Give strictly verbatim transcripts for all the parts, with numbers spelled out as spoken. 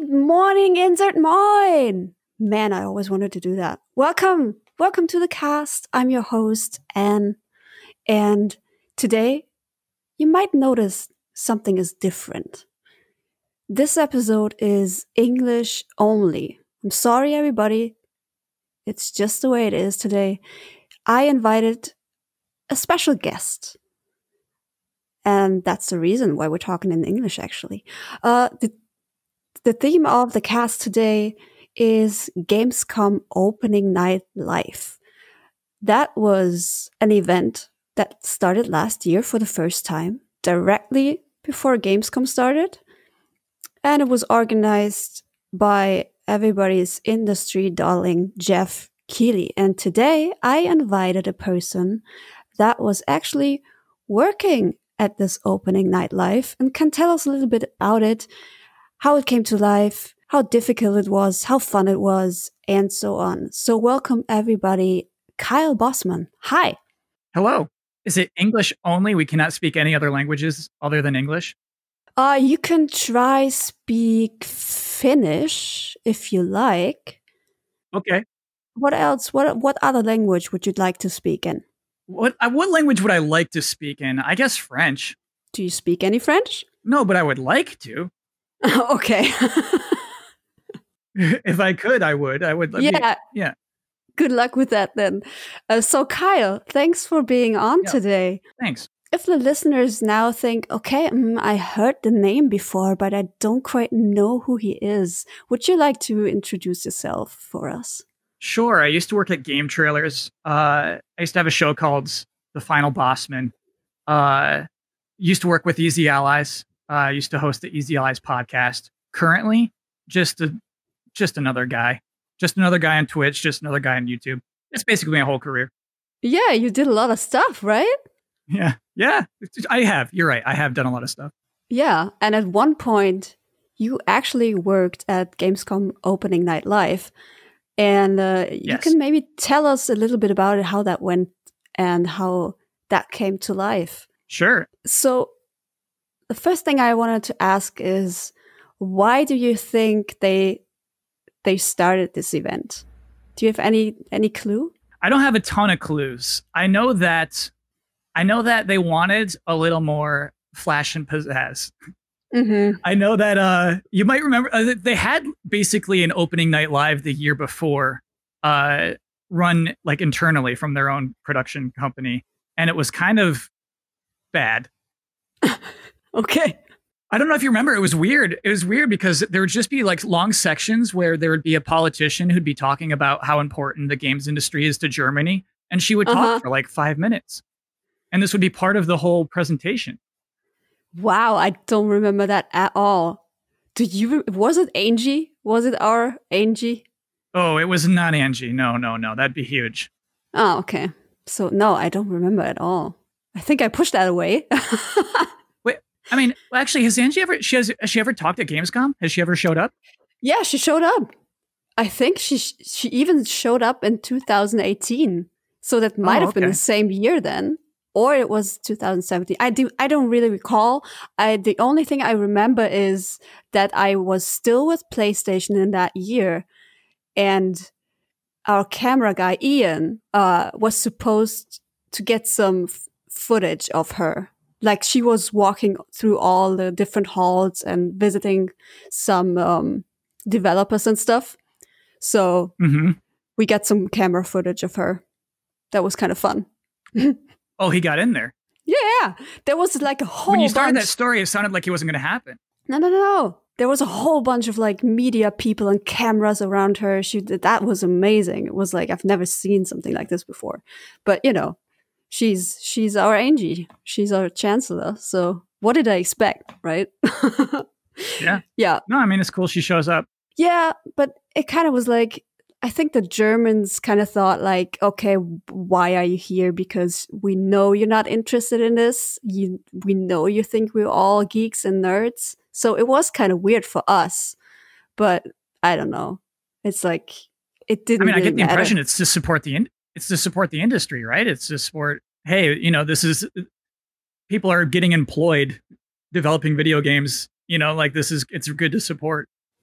Good morning, Insert Moin! Man, I always wanted to do that. Welcome! Welcome to the cast. I'm your host, Anne. And today, you might notice something is different. This episode is English only. I'm sorry, everybody. It's just the way it is today. I invited a special guest. And that's the reason why we're talking in English, actually. Uh, the The theme of the cast today is Gamescom Opening Night Live. That was an event that started last year for the first time, directly before Gamescom started. And it was organized by everybody's industry darling, Jeff Keighley. And today I invited a person that was actually working at this Opening Night Live and can tell us a little bit about it, how it came to life, how difficult it was, how fun it was, and so on. So welcome everybody, Kyle Bossman. Hi. Hello. Is it English only? We cannot speak any other languages other than English? Uh, you can try speak Finnish if you like. Okay. What else? What what other language would you like to speak in? What uh, what language would I like to speak in? I guess French. Do you speak any French? No, but I would like to. Okay. If I could, I would. I would. Yeah. Be, yeah. Good luck with that then. Uh, so Kyle, thanks for being on yeah. today. Thanks. If the listeners now think, okay, mm, I heard the name before, but I don't quite know who he is, would you like to introduce yourself for us? Sure. I used to work at Game Trailers. Uh, I used to have a show called The Final Bossman. Uh, used to work with Easy Allies. I uh, used to host the Easy Allies podcast. Currently, just a, just another guy. Just another guy on Twitch, just another guy on YouTube. It's basically my whole career. Yeah, you did a lot of stuff, right? Yeah, yeah, I have. You're right. I have done a lot of stuff. Yeah, and at one point, you actually worked at Gamescom Opening Night Live. And uh, you yes. can maybe tell us a little bit about it, how that went and how that came to life. Sure. So the first thing I wanted to ask is, why do you think they they started this event? Do you have any any clue? I don't have a ton of clues. I know that I know that they wanted a little more flash and pizzazz. Mm-hmm. I know that uh, you might remember uh, they had basically an Opening Night Live the year before, uh, run like internally from their own production company, and it was kind of bad. Okay. I don't know if you remember. It was weird. It was weird because there would just be like long sections where there would be a politician who'd be talking about how important the games industry is to Germany, and she would talk uh-huh. for like five minutes, and this would be part of the whole presentation. Wow, I don't remember that at all. Did you? Was it Angie? Was it our Angie? Oh, it was not Angie. No, no, no. That'd be huge. Oh, okay. So no, I don't remember at all. I think I pushed that away. Wait, I mean, actually, has Angie ever? She has. Has she ever talked at Gamescom? Has she ever showed up? Yeah, she showed up. I think she she even showed up in two thousand eighteen. So that might oh, have okay. been the same year then. Or it was two thousand seventeen. I do. I don't really recall. I the only thing I remember is that I was still with PlayStation in that year, and our camera guy Ian uh, was supposed to get some f- footage of her. Like she was walking through all the different halls and visiting some um, developers and stuff. So mm-hmm. we got some camera footage of her. That was kind of fun. Oh, he got in there. Yeah, there was like a whole. When you started bunch... that story, it sounded like it wasn't going to happen. No, no, no, no. There was a whole bunch of like media people and cameras around her. She that was amazing. It was like I've never seen something like this before. But you know, she's she's our Angie. She's our chancellor. So what did I expect, right? Yeah. Yeah. No, I mean it's cool she shows up. Yeah, but it kind of was like. I think the Germans kind of thought like, okay, why are you here? Because we know you're not interested in this. You, we know you think we're all geeks and nerds. So it was kind of weird for us, but I don't know. It's like, it didn't I mean, really I get the matter. impression it's to support the, in- it's to support the industry, right? It's to support, hey, you know, this is, people are getting employed developing video games, you know, like this is, it's good to support.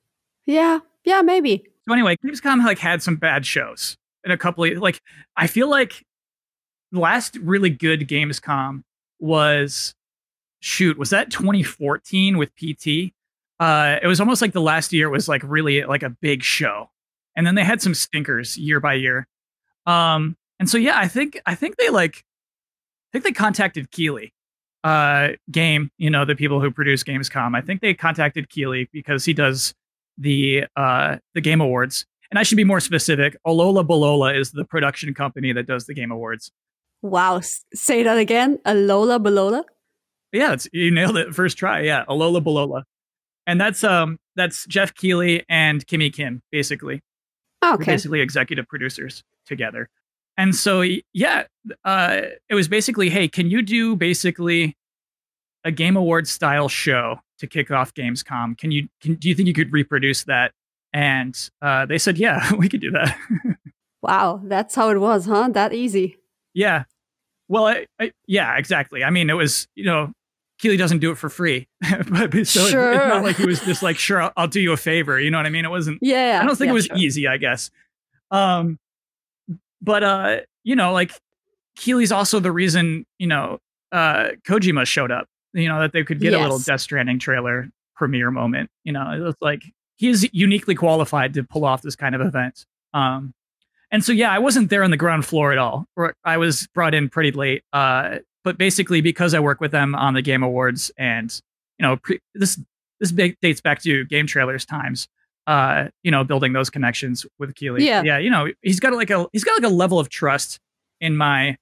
Yeah, yeah, maybe. So anyway, Gamescom like had some bad shows and a couple of like I feel like the last really good Gamescom was shoot, was that twenty fourteen with P T? Uh, it was almost like the last year was like really like a big show. And then they had some stinkers year by year. Um, and so yeah, I think I think they like I think they contacted Keighley, uh, Game, you know, the people who produce Gamescom. I think they contacted Keighley because he does the uh, the Game Awards. And I should be more specific. Alola Balola is the production company that does the Game Awards. Wow, S- say that again. Alola Balola. Yeah, it's, you nailed it first try. Yeah, Alola Balola, and that's um that's Jeff Keighley and Kimmy Kim basically. Oh, They're okay. basically executive producers together. And so, yeah, uh, it was basically, hey, can you do basically a Game Awards style show to kick off Gamescom? Can you, can, do you think you could reproduce that? And uh, they said, yeah, we could do that. Wow, that's how it was, huh? That easy. Yeah. Well, I, I, yeah, exactly. I mean, it was, you know, Keighley doesn't do it for free. but so Sure. it, it's not like he was just like, sure, I'll, I'll do you a favor. You know what I mean? It wasn't, Yeah. I don't think yeah, it was sure. easy, I guess. Um, But, uh, you know, like Keighley's also the reason, you know, uh, Kojima showed up, you know, that they could get Yes. a little Death Stranding trailer premiere moment. You know, it was like he is uniquely qualified to pull off this kind of event. Um, and so, yeah, I wasn't there on the ground floor at all. I was brought in pretty late. Uh, but basically, because I work with them on the Game Awards and, you know, pre- this this big dates back to Game Trailers times. Uh, you know, building those connections with Keighley. Yeah. Yeah, you know, he's got like a he's got like a level of trust in my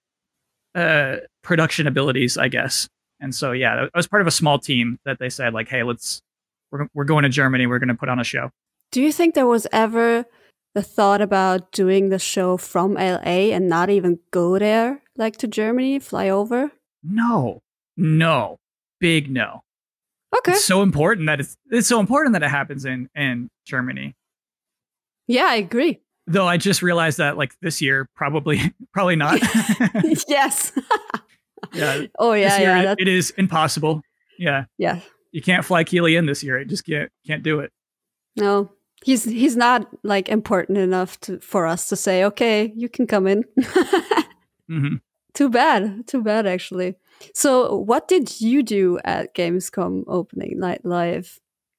uh production abilities, I guess. And so yeah, I was part of a small team that they said like, hey, let's we're we're going to Germany, we're going to put on a show. Do you think there was ever the thought about doing the show from L A and not even go there, like to Germany, fly over? No, no, big no. Okay. It's so important that it's it's so important that it happens in in Germany. Yeah, I agree. Though I just realized that like this year, probably probably not. Yes. Yeah. Oh yeah, This year yeah. it, it is impossible. Yeah. Yeah. You can't fly Keighley in this year. It just can't can't do it. No, he's he's not like important enough to for us to say, okay, you can come in. Mm-hmm. Too bad. Too bad, actually. So, what did you do at Gamescom opening night live?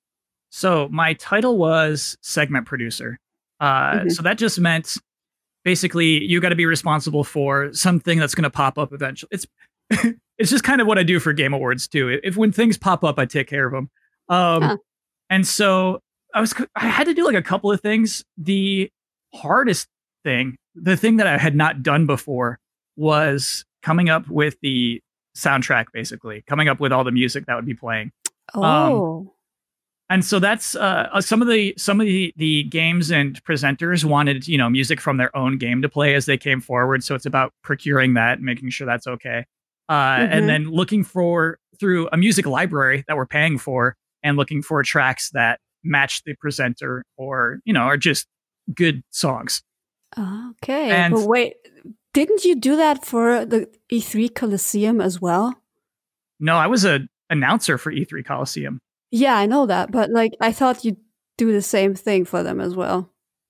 So my title was segment producer. Uh, Mhm. So that just meant basically you got to be responsible for something that's going to pop up eventually. It's it's just kind of what I do for Game Awards too. If when things pop up, I take care of them. Um, Huh. And so I was I had to do like a couple of things. The hardest thing, the thing that I had not done before, was coming up with the soundtrack. Basically, coming up with all the music that would be playing. Oh. And so that's uh, some of the some of the, the games and presenters wanted, you know, music from their own game to play as they came forward. So it's about procuring that and making sure that's okay. Uh, Mhm. And then looking for through a music library that we're paying for and looking for tracks that match the presenter or, you know, are just good songs. Okay. And- but wait, didn't you do that for the E three Coliseum as well? No, I was a announcer for E three Coliseum. Yeah, I know that, but like I thought you'd do the same thing for them as well.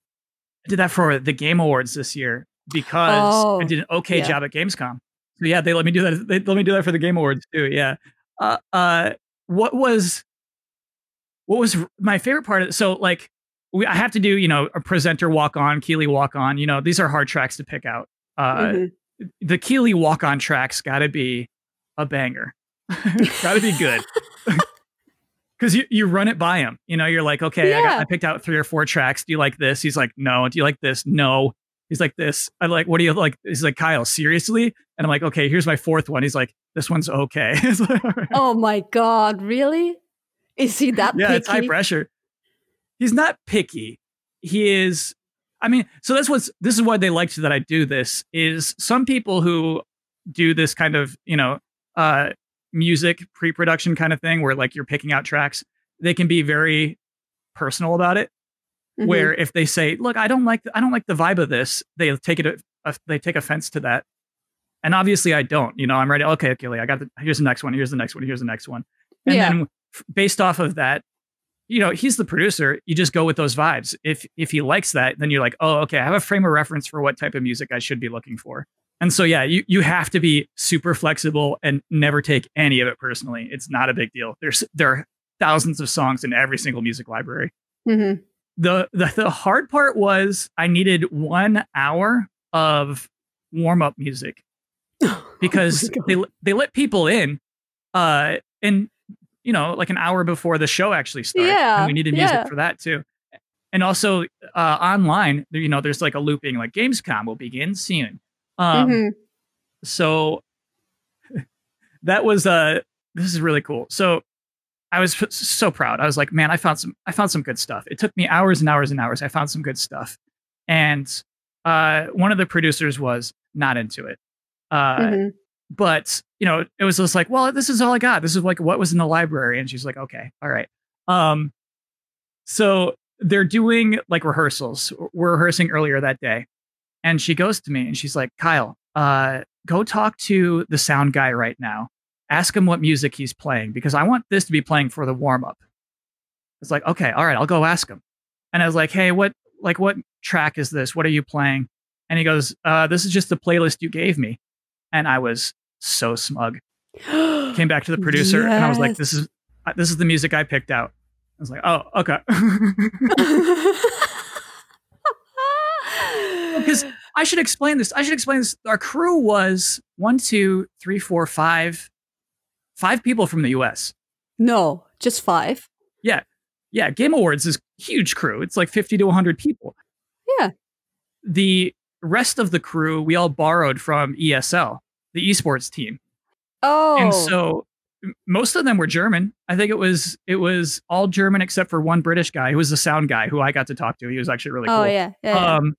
I did that for the Game Awards this year because Oh, I did an okay yeah. job at Gamescom. So yeah, they let me do that. They let me do that for the Game Awards too. Yeah. Uh, uh, what was what was my favorite part of it? So like we, I have to do, you know, a presenter walk on, Keighley walk on. You know, these are hard tracks to pick out. Uh, Mhm. The Keighley walk on tracks got to be a banger. Got to be good. Because you, you run it by him. You know, you're like, okay, I, got, Yeah. I picked out three or four tracks. Do you like this? He's like, no. Do you like this? No. He's like, this. I like, what do you like? He's like, Kyle, seriously? And I'm like, okay, here's my fourth one. He's like, this one's okay. It's like, all right. Oh my God, really? Is he that Yeah, picky? it's high pressure. He's not picky. He is, I mean, so that's what's, this is why they liked that I do this, is some people who do this kind of, you know, uh, music pre-production kind of thing where like you're picking out tracks, they can be very personal about it. Mhm. Where if they say, look, I don't like, the, I don't like the vibe of this, they take it, uh, they take offense to that. And obviously I don't, you know, I'm ready. Okay, okay, I got the, here's the next one. Here's the next one. Here's the next one. And Yeah. then f- based off of that, you know, he's the producer. You just go with those vibes. If if he likes that, then you're like, oh, okay, I have a frame of reference for what type of music I should be looking for. And so, yeah, you, you have to be super flexible and never take any of it personally. It's not a big deal. There's there are thousands of songs in every single music library. Mm-hmm. The, the the hard part was I needed one hour of warm up music because oh they they let people in, uh, and you know, like an hour before the show actually started. Yeah, and we needed music yeah. for that too. And also uh, online, you know, there's like a looping, like Gamescom will begin soon. Um, mm-hmm. So that was uh, this is really cool. So I was so proud. I was like, man, I found some, I found some good stuff. It took me hours and hours and hours. I found some good stuff. And uh, one of the producers was not into it. Uh, Mm-hmm. But, you know, it was just like, well, this is all I got. This is like what was in the library. And she's like, okay, all right. Um, so they're doing like rehearsals. We're rehearsing earlier that day. And she goes to me and she's like, Kyle, uh, go talk to the sound guy right now. Ask him what music he's playing because I want this to be playing for the warm up. It's like, okay, all right, I'll go ask him. And I was like, hey, what, like, what track is this? What are you playing? And he goes, uh, this is just the playlist you gave me. And I was so smug. Came back to the producer yes. and I was like, this is, this is the music I picked out. I was like, oh, okay. Because I should explain this. I should explain this. Our crew was one, two, three, four, five, five people from the U S. No, just five. Yeah. Yeah. Game Awards is a huge crew. It's like fifty to one hundred people. Yeah. The rest of the crew, we all borrowed from E S L, the esports team. Oh. And so most of them were German. I think it was it was all German except for one British guy who was the sound guy who I got to talk to. He was actually really cool. Oh, yeah. yeah, yeah. Um,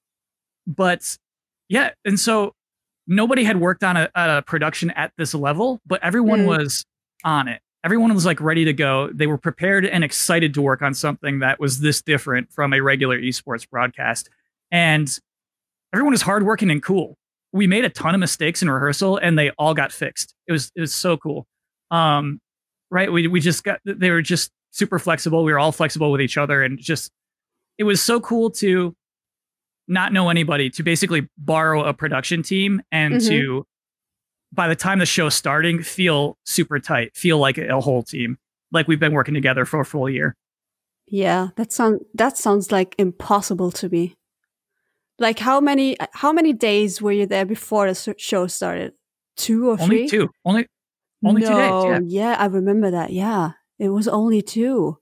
but yeah, and so nobody had worked on a, a production at this level, but everyone Mm. was on it. Everyone was like ready to go. They were prepared and excited to work on something that was this different from a regular esports broadcast. And everyone was hardworking and cool. We made a ton of mistakes in rehearsal and they all got fixed. It was it was so cool. Um, right. We we just got they were just super flexible. We were all flexible with each other and just it was so cool to not know anybody, to basically borrow a production team and Mhm. to, by the time the show's starting, feel super tight, feel like a whole team, like we've been working together for a full year. Yeah, that sound that sounds like impossible to me. Like how many how many days were you there before the s- show started? Two or Only three? two, only only two days. No, Yeah, yeah, I remember that. Yeah, it was only two.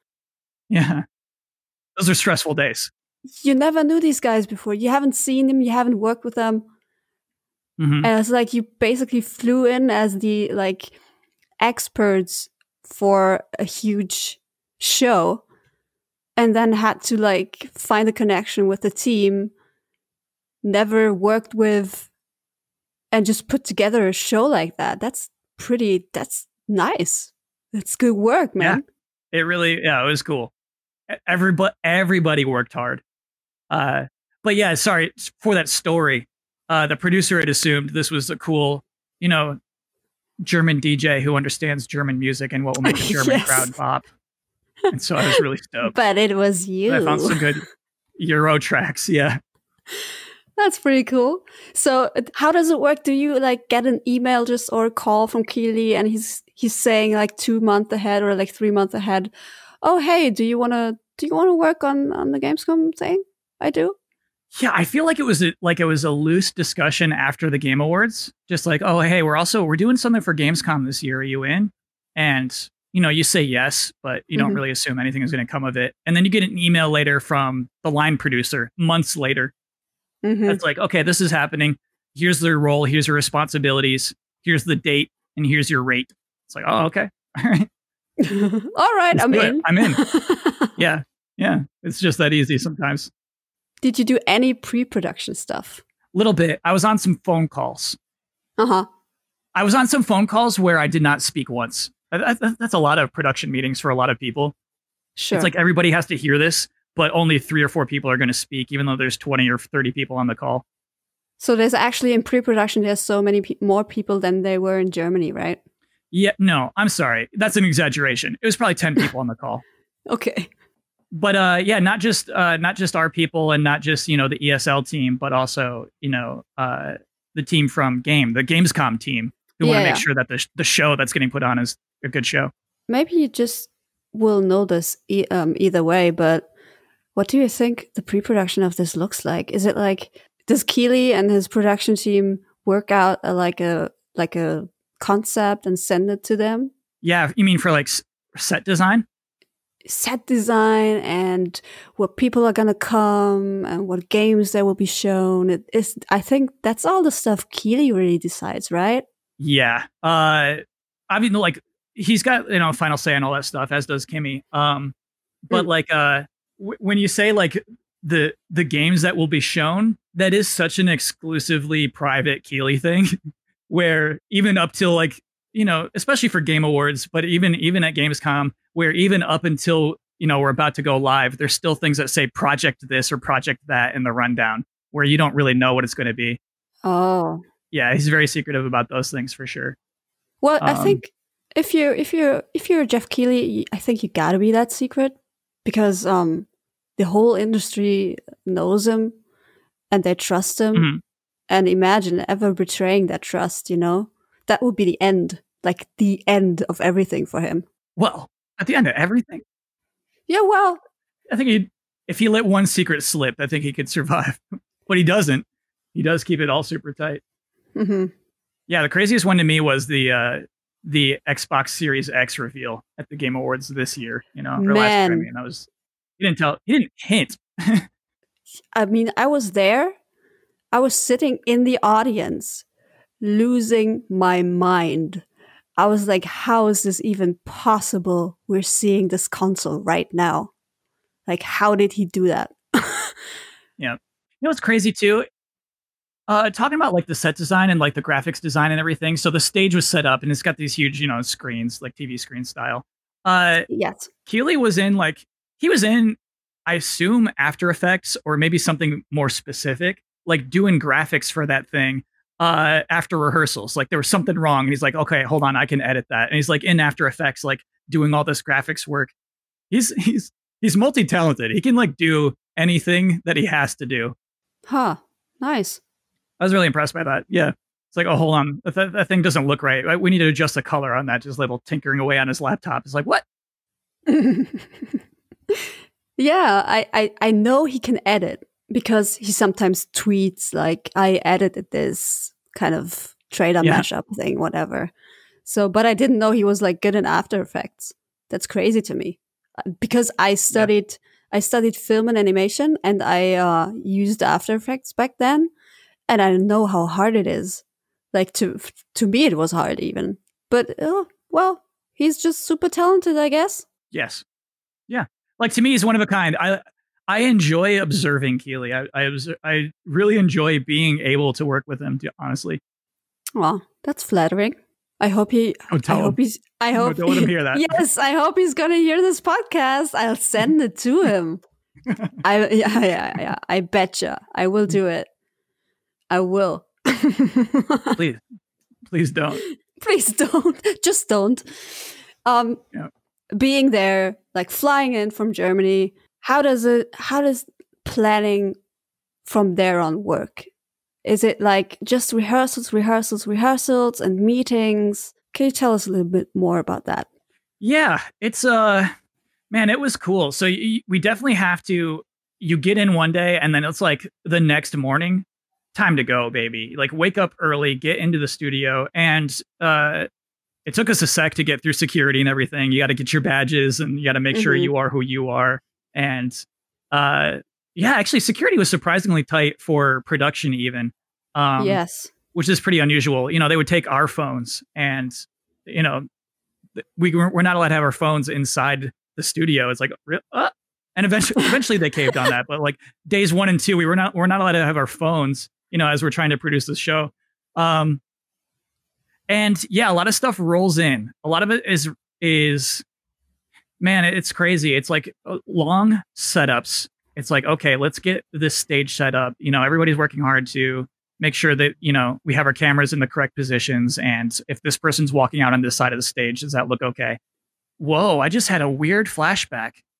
yeah. Those are stressful days. You never knew these guys before. You haven't seen them. You haven't worked with them. Mhm. And it's like you basically flew in as the like experts for a huge show and then had to like find a connection with the team, never worked with, and just put together a show like that. That's pretty, that's nice. That's good work, man. It really, yeah, it was cool. Everybody, everybody worked hard. Uh, but yeah, sorry for that story. Uh, the producer had assumed this was a cool, you know, German D J who understands German music and what will make the German Yes. crowd pop. And so I was really stoked. But it was you. I found some good Euro tracks. Yeah. That's pretty cool. So uh, how does it work? Do you like get an email just or a call from Keely and he's he's saying like two months ahead or like three months ahead, oh hey, do you wanna do you wanna work on, on the Gamescom thing? I do. Yeah, I feel like it was a, like it was a loose discussion after the Game Awards. Just like, oh, hey, we're also we're doing something for Gamescom this year. Are you in? And you know, you say yes, but you don't Mhm. really assume anything is going to come of it. And then you get an email later from the line producer months later. Mhm. That's like, okay, this is happening. Here's their role. Here's your responsibilities. Here's the date, and here's your rate. It's like, oh, okay, all right, All right, Let's I'm do it. in. I'm in. yeah, yeah. It's just that easy sometimes. Did you do any pre-production stuff? Little bit. I was on some phone calls. Uh-huh. I was on some phone calls where I did not speak once. That- that- That's a lot of production meetings for a lot of people. Sure. It's like everybody has to hear this, but only three or four people are going to speak, even though there's twenty or thirty people on the call. So there's actually in pre-production there's so many pe- more people than there were in Germany, right? Yeah, no, I'm sorry. That's an exaggeration. It was probably ten people on the call. Okay. But uh, yeah, not just uh, not just our people and not just, you know, the E S L team, but also, you know, uh, the team from Game, the Gamescom team, who want Yeah, to make yeah. sure that the sh- the show that's getting put on is a good show. Maybe you just will know this e- um, either way, but what do you think the pre-production of this looks like? Is it like, does Keeley and his production team work out a, like a like a concept and send it to them? Yeah, you mean for like s- set design? Set design and what people are gonna come and what games there will be shown. It is, I think that's all the stuff Keeley really decides, right? Yeah. Uh, I mean, like he's got, you know, final say and all that stuff, as does Kimmy. Um, but Mm. like uh, w- when you say like the the games that will be shown, that is such an exclusively private Keeley thing, where even up till like, you know, especially for Game Awards, but even even at Gamescom, where even up until, you know, we're about to go live, there's still things that say project this or project that in the rundown, where you don't really know what it's going to be. Oh, Yeah, he's very secretive about those things for sure. well, I Um, think if you if you if you're Jeff Keighley, I think you gotta be that secret because um the whole industry knows him and they trust him. mhm. And imagine ever betraying that trust, you know? That would be the end, like the end of everything for him. Well, at the end of everything, Yeah, well, I think he, if he let one secret slip, I think he could survive. But he doesn't. He does keep it all super tight. hmm Yeah, the craziest one to me was the uh, the Xbox Series X reveal at the Game Awards this year. You know, or last year. I man, mean, that was he didn't tell. He didn't hint. I mean, I was there. I was sitting in the audience, losing my mind. I was like, how is this even possible? We're seeing this console right now. Like, how did he do that? Yeah. You know what's crazy too? Uh, talking about like the set design and like the graphics design and everything. So the stage was set up and it's got these huge, you know, screens, like T V screen style. Uh, Yes. Keeley was in like he was in, I assume, After Effects or maybe something more specific, like doing graphics for that thing uh after rehearsals. Like there was something wrong. And he's like, okay, hold on, I can edit that. And he's like in After Effects, like doing all this graphics work. He's he's he's multi-talented. He can like do anything that he has to do. Huh. Nice. I was really impressed by that. Yeah. It's like, oh, hold on. That, that, that thing doesn't look right. We need to adjust the color on that. Just little tinkering away on his laptop. It's like, what? Yeah, I, I, I know he can edit because he sometimes tweets like, I edited this kind of trailer Yeah. mashup thing, whatever. So, but I didn't know he was like good in After Effects. That's crazy to me Uh, because I studied I studied film and animation and I uh, used After Effects back then, and I know how hard it is. Like to to me, it was hard even. But oh, well, he's just super talented, I guess. Yes. Yeah. Like to me, he's one of a kind. I I enjoy observing Keeley. I I, obs- I really enjoy being able to work with him. To, honestly, Well, that's flattering. I hope he. oh, I tell hope him. he's. I No, hope. don't let him hear that. Yes, I hope he's gonna hear this podcast. I'll send it to him. I yeah yeah yeah. I betcha. I will do it. I will. Please, please don't. Please don't. Just don't. Um, Yeah. being there, like flying in from Germany. How does it? How does planning from there on work? Is it like just rehearsals, rehearsals, rehearsals, and meetings? Can you tell us a little bit more about that? Yeah, it's uh, man, it was cool. So y- we definitely have to. You get in one day, and then it's like the next morning. Time to go, baby. Like wake up early, get into the studio, and uh, it took us a sec to get through security and everything. You got to get your badges, and you got to make sure Mhm. you are who you are. And uh, yeah, actually, security was surprisingly tight for production, even. Um, Yes. which is pretty unusual. You know, they would take our phones and, you know, th- we weren't, we're not allowed to have our phones inside the studio. It's like, re- uh, and eventually, eventually they caved on that. But like days one and two, we were not, we're not allowed to have our phones, you know, as we're trying to produce this show. Um, and yeah, a lot of stuff rolls in. A lot of it is, is, man, it's crazy. It's like uh, long setups. It's like, okay, let's get this stage set up. You know, everybody's working hard to make sure that, you know, we have our cameras in the correct positions. And if this person's walking out on this side of the stage, does that look okay? Whoa, I just had a weird flashback.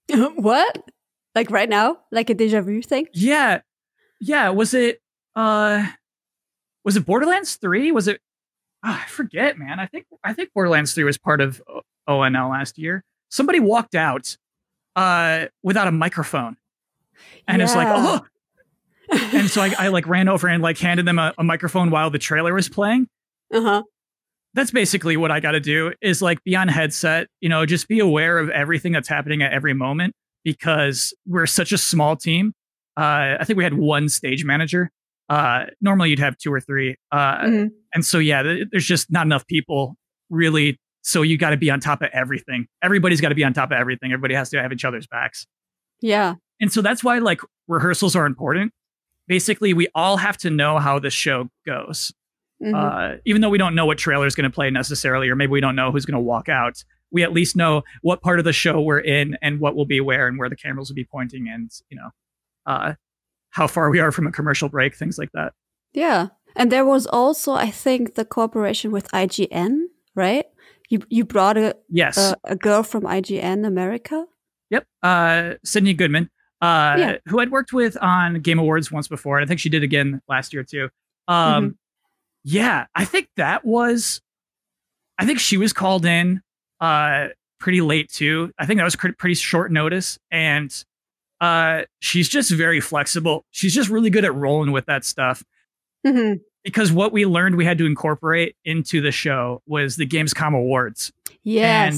What? Like right now? Like a deja vu thing? Yeah. Yeah. Was it uh was it Borderlands three? Was it oh, I forget, man. I think I think Borderlands three was part of O N L last year. Somebody walked out uh without a microphone. And yeah. it's like, oh, and so I, I like ran over and like handed them a, a microphone while the trailer was playing. Uh-huh. That's basically what I got to do is like be on headset, you know, just be aware of everything that's happening at every moment because we're such a small team. Uh, I think we had one stage manager. Uh, normally you'd have two or three. Uh, mm-hmm. And so, yeah, th- there's just not enough people really. So you got to be on top of everything. Everybody's got to be on top of everything. Everybody has to have each other's backs. Yeah. And so that's why like rehearsals are important. Basically, we all have to know how the show goes. Mm-hmm. Uh, even though we don't know what trailer is going to play necessarily, or maybe we don't know who's going to walk out, we at least know what part of the show we're in and what will be where and where the cameras will be pointing and, you know, uh, how far we are from a commercial break, things like that. Yeah. And there was also, I think, the cooperation with I G N, right? You you brought a, yes. a, a girl from I G N America? Yep. Uh, Sydney Goodman, uh, yeah. who I'd worked with on Game Awards once before. And I think she did again last year, too. Um, mm-hmm. Yeah, I think that was, I think she was called in uh, pretty late too. I think that was pretty short notice. And uh, she's just very flexible. She's just really good at rolling with that stuff. Mm-hmm. Because what we learned we had to incorporate into the show was the Gamescom Awards. Yes. And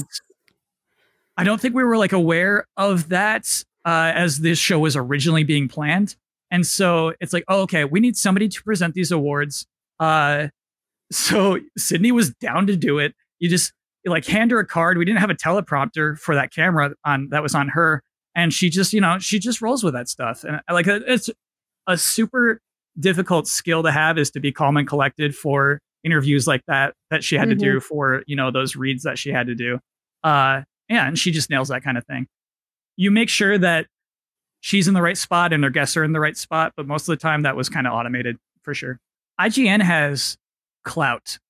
I don't think we were like aware of that uh, as this show was originally being planned. And so it's like, oh, okay, we need somebody to present these awards. Uh, so Sydney was down to do it. You just you like hand her a card. We didn't have a teleprompter for that camera on that was on her. And she just, you know, she just rolls with that stuff. And like, it's a super difficult skill to have is to be calm and collected for interviews like that, that she had mm-hmm. to do for, you know, those reads that she had to do. Uh, yeah. And she just nails that kind of thing. You make sure that she's in the right spot and her guests are in the right spot. But most of the time that was kind of automated for sure. I G N has clout.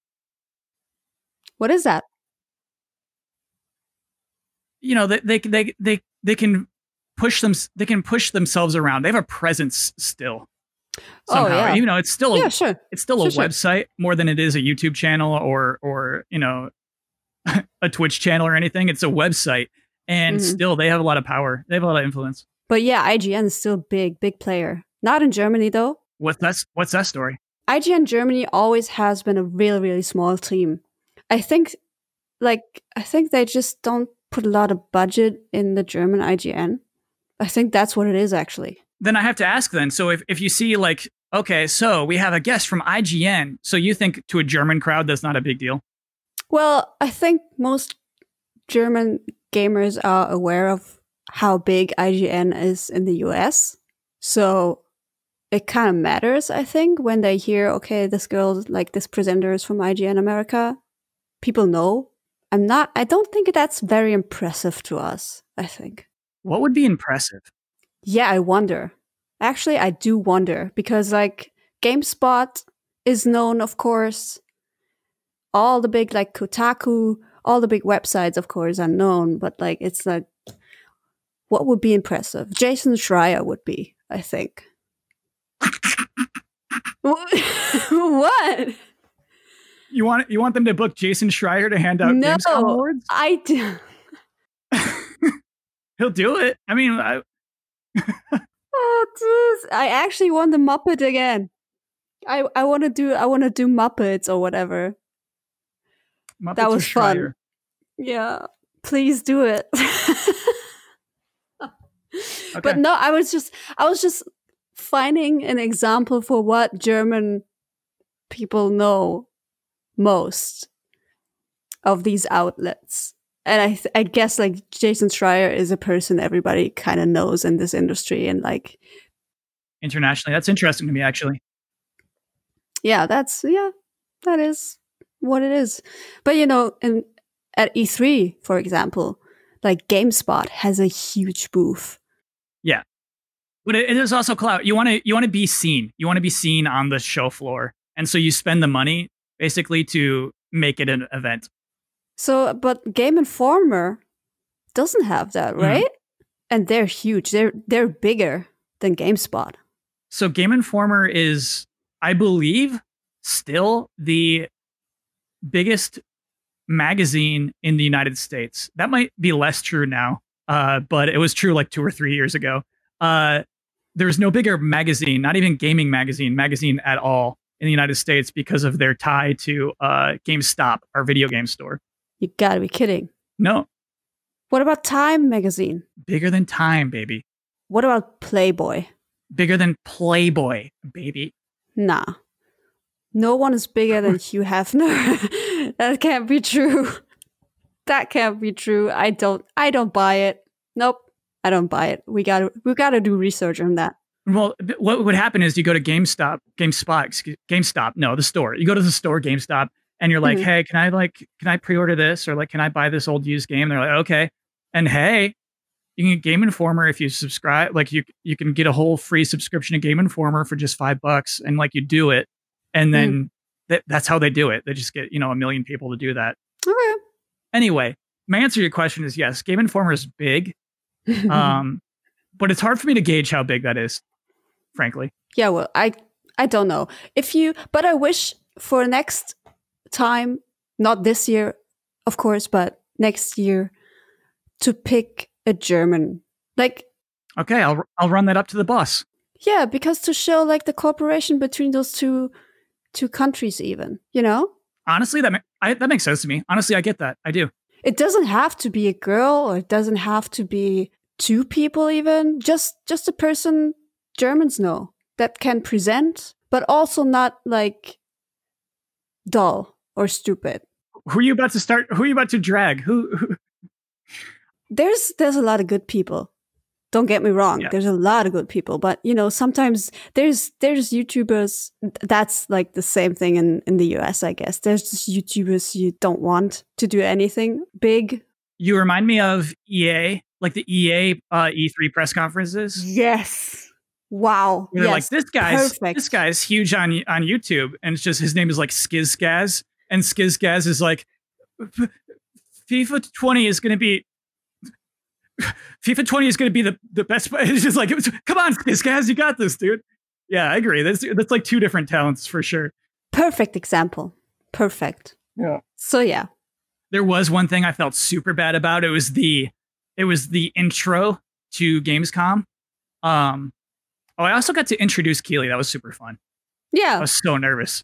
What is that? You know, they they they they they can push them. They can push themselves around. They have a presence still. Somehow. Oh yeah. You know, it's still a, yeah, sure. It's still sure, a website sure. more than it is a YouTube channel or or you know a Twitch channel or anything. It's a website, and mm-hmm. still they have a lot of power. They have a lot of influence. But yeah, I G N is still big, big player. Not in Germany though. What's that? What's that story? I G N Germany always has been a really, really small team. I think, like, I think they just don't put a lot of budget in the German I G N. I think that's what it is, actually. Then I have to ask then. So if, if you see, like, okay, so we have a guest from I G N. So you think to a German crowd, that's not a big deal? Well, I think most German gamers are aware of how big I G N is in the U S. So it kind of matters, I think, when they hear, okay, this girl, like this presenter is from I G N America. People know. I'm not, I don't think that's very impressive to us, I think. What would be impressive? Yeah, I wonder. Actually, I do wonder because, like, GameSpot is known, of course. All the big, like, Kotaku, all the big websites, of course, are known. But, like, it's like, what would be impressive? Jason Schreier would be, I think. What? You want you want them to book Jason Schreier to hand out no, Gamescom awards? I do. He'll do it. I mean, I... oh, jeez! I actually want the Muppet again. I I want to do I want to do Muppets or whatever. Muppets that was fun. Schreier. Yeah, please do it. Okay. But no, I was just I was just finding an example for what German people know most of these outlets. And I th- I guess like Jason Schreier is a person everybody kind of knows in this industry and like internationally. That's interesting to me, actually. Yeah, that's yeah, that is what it is. But you know, in at E three, for example, like GameSpot has a huge booth. Yeah. But it, it is also clout. You want to you want to be seen. You want to be seen on the show floor. And so you spend the money basically to make it an event. So, but Game Informer doesn't have that, right? And they're huge. They're they're bigger than GameSpot. So Game Informer is, I believe, still the biggest magazine in the United States. That might be less true now, uh, but it was true like two or three years ago. Uh, there's no bigger magazine, not even gaming magazine, magazine at all in the United States because of their tie to uh, GameStop, our video game store. You gotta be kidding. No. What about Time magazine? Bigger than Time, baby. What about Playboy? Bigger than Playboy, baby. Nah. No one is bigger than Hugh Hefner. That can't be true. That can't be true. I don't I don't buy it. Nope. I don't buy it. We gotta we gotta do research on that. Well, what would happen is you go to GameStop, GameSpot, excuse, GameStop, no, the store. You go to the store, GameStop, and you're like, mm-hmm. hey, can I like, can I pre-order this? Or like, can I buy this old used game? They're like, okay. And hey, you can get Game Informer if you subscribe. Like you, you can get a whole free subscription to Game Informer for just five bucks, and like you do it, and then mm. th- that's how they do it. They just get, you know, a million people to do that. Okay. Anyway, my answer to your question is yes. Game Informer is big, um, but it's hard for me to gauge how big that is, frankly. Yeah, well, I I don't know if you, but I wish for next time, not this year, of course, but next year, to pick a German, like. Okay, I'll I'll run that up to the boss. Yeah, because to show like the cooperation between those two two countries, even, you know. Honestly, that ma- I, that makes sense to me. Honestly, I get that. I do. It doesn't have to be a girl, or it doesn't have to be two people, even just just a person Germans know that can present, but also not like dull or stupid. Who are you about to start? Who are you about to drag? Who? who? There's there's a lot of good people. Don't get me wrong. Yeah. There's a lot of good people, but you know, sometimes there's there's YouTubers. That's like the same thing in, in the U S, I guess. There's just YouTubers you don't want to do anything big. You remind me of E A, like the E A uh, E three press conferences. Yes. Wow. They're yes. like, this guy's Perfect. this guy's huge on on YouTube, and it's just his name is like Skizskaz, and Skizskaz is like, FIFA twenty is going to be. FIFA twenty is going to be the, the best. It's just like, it was, come on, Skizskaz, you got this, dude. Yeah, I agree. That's that's like two different talents for sure. Perfect example. Perfect. Yeah. So yeah. There was one thing I felt super bad about. It was the it was the intro to Gamescom. Um, oh, I also got to introduce Keighley. That was super fun. Yeah. I was so nervous.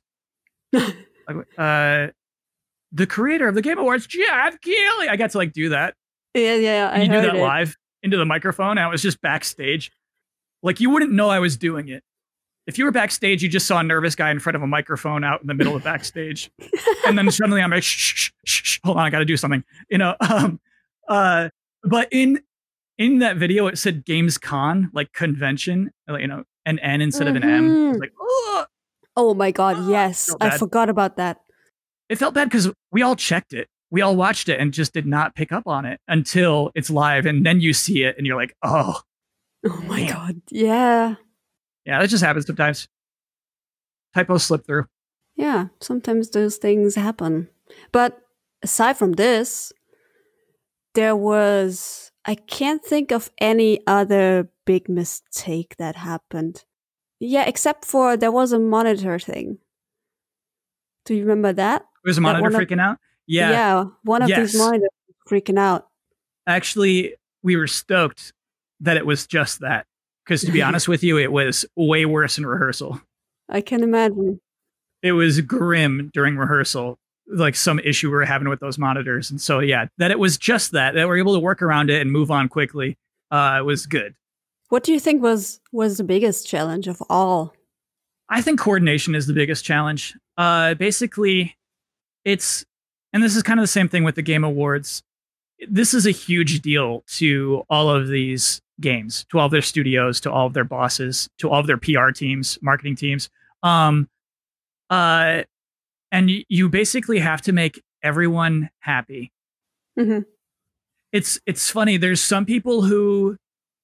uh, the creator of the Game Awards, Jeff Keighley. I got to like do that. Yeah, yeah, I you heard do that it. live into the microphone. And I was just backstage. Like, you wouldn't know I was doing it. If you were backstage, you just saw a nervous guy in front of a microphone out in the middle of backstage. And then suddenly I'm like, shh, shh, shh, shh, hold on, I got to do something. You know, um, uh, but in in that video, it said Gamescon, like convention, like, you know, an N instead mm-hmm. of an M. It's like, oh, oh my God, yes. I forgot about that. It felt bad because we all checked it. We all watched it and just did not pick up on it until it's live. And then you see it and you're like, oh. Oh my man. God. Yeah. Yeah, that just happens sometimes. Typos slip through. Yeah, sometimes those things happen. But aside from this, there was, I can't think of any other big mistake that happened. Yeah, except for there was a monitor thing. Do you remember that? There was a monitor freaking out? Yeah. Yeah, one of yes. these monitors freaking out. Actually, we were stoked that it was just that. Because to be honest with you, it was way worse in rehearsal. I can imagine. It was grim during rehearsal, like some issue we were having with those monitors. And so, yeah, that it was just that, that we're able to work around it and move on quickly. Uh, it was good. What do you think was, was the biggest challenge of all? I think coordination is the biggest challenge. Uh, basically, it's, and this is kind of the same thing with the Game Awards. This is a huge deal to all of these games, to all of their studios, to all of their bosses, to all of their P R teams, marketing teams. Um, uh, and y- you basically have to make everyone happy. Mm-hmm. It's it's funny. There's some people who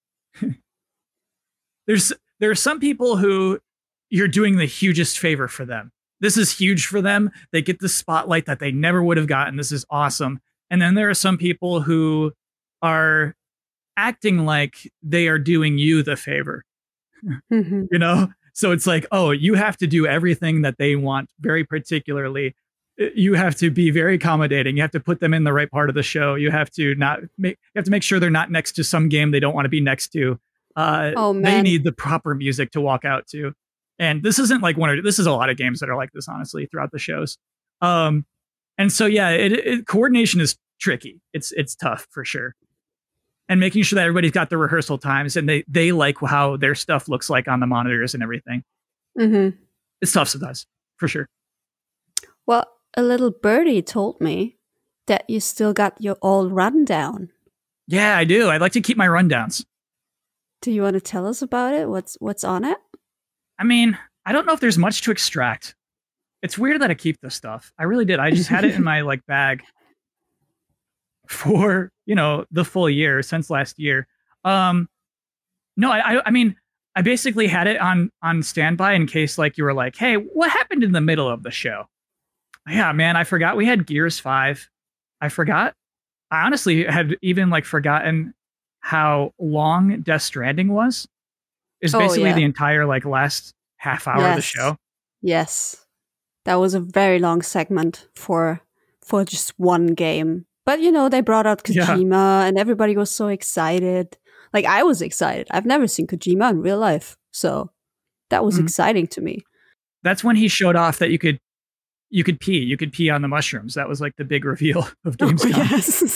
there's there are some people who you're doing the hugest favor for them. This is huge for them. They get the spotlight that they never would have gotten. This is awesome. And then there are some people who are acting like they are doing you the favor. Mm-hmm. You know? So it's like, oh, you have to do everything that they want very particularly. You have to be very accommodating. You have to put them in the right part of the show. You have to not make, you have to make sure they're not next to some game they don't want to be next to. Uh, Oh, man. They need the proper music to walk out to. And this isn't like one or this is a lot of games that are like this, honestly, throughout the shows. Um, and so, yeah, it, it, coordination is tricky. It's, it's tough for sure. And making sure that everybody's got the rehearsal times and they, they like how their stuff looks like on the monitors and everything. Mm-hmm. It's tough sometimes, for sure. Well, a little birdie told me that you still got your old rundown. Yeah, I do. I like to keep my rundowns. Do you want to tell us about it? What's what's on it? I mean, I don't know if there's much to extract. It's weird that I keep this stuff. I really did. I just had it in my like bag for, you know, the full year since last year. Um, no, I, I, I mean, I basically had it on on standby in case like you were like, hey, what happened in the middle of the show? Yeah, man, I forgot we had Gears five. I forgot. I honestly had even like forgotten how long Death Stranding was. It's Oh, basically yeah. the entire like last half hour of the Yes. show. Yes. That was a very long segment for for just one game. But you know, they brought out Yeah. Kojima and everybody was so excited. Like I was excited. I've never seen Kojima in real life. So that was Mhm. exciting to me. That's when he showed off that you could you could pee. You could pee on the mushrooms. That was like the big reveal of Gamescom. Oh, yes.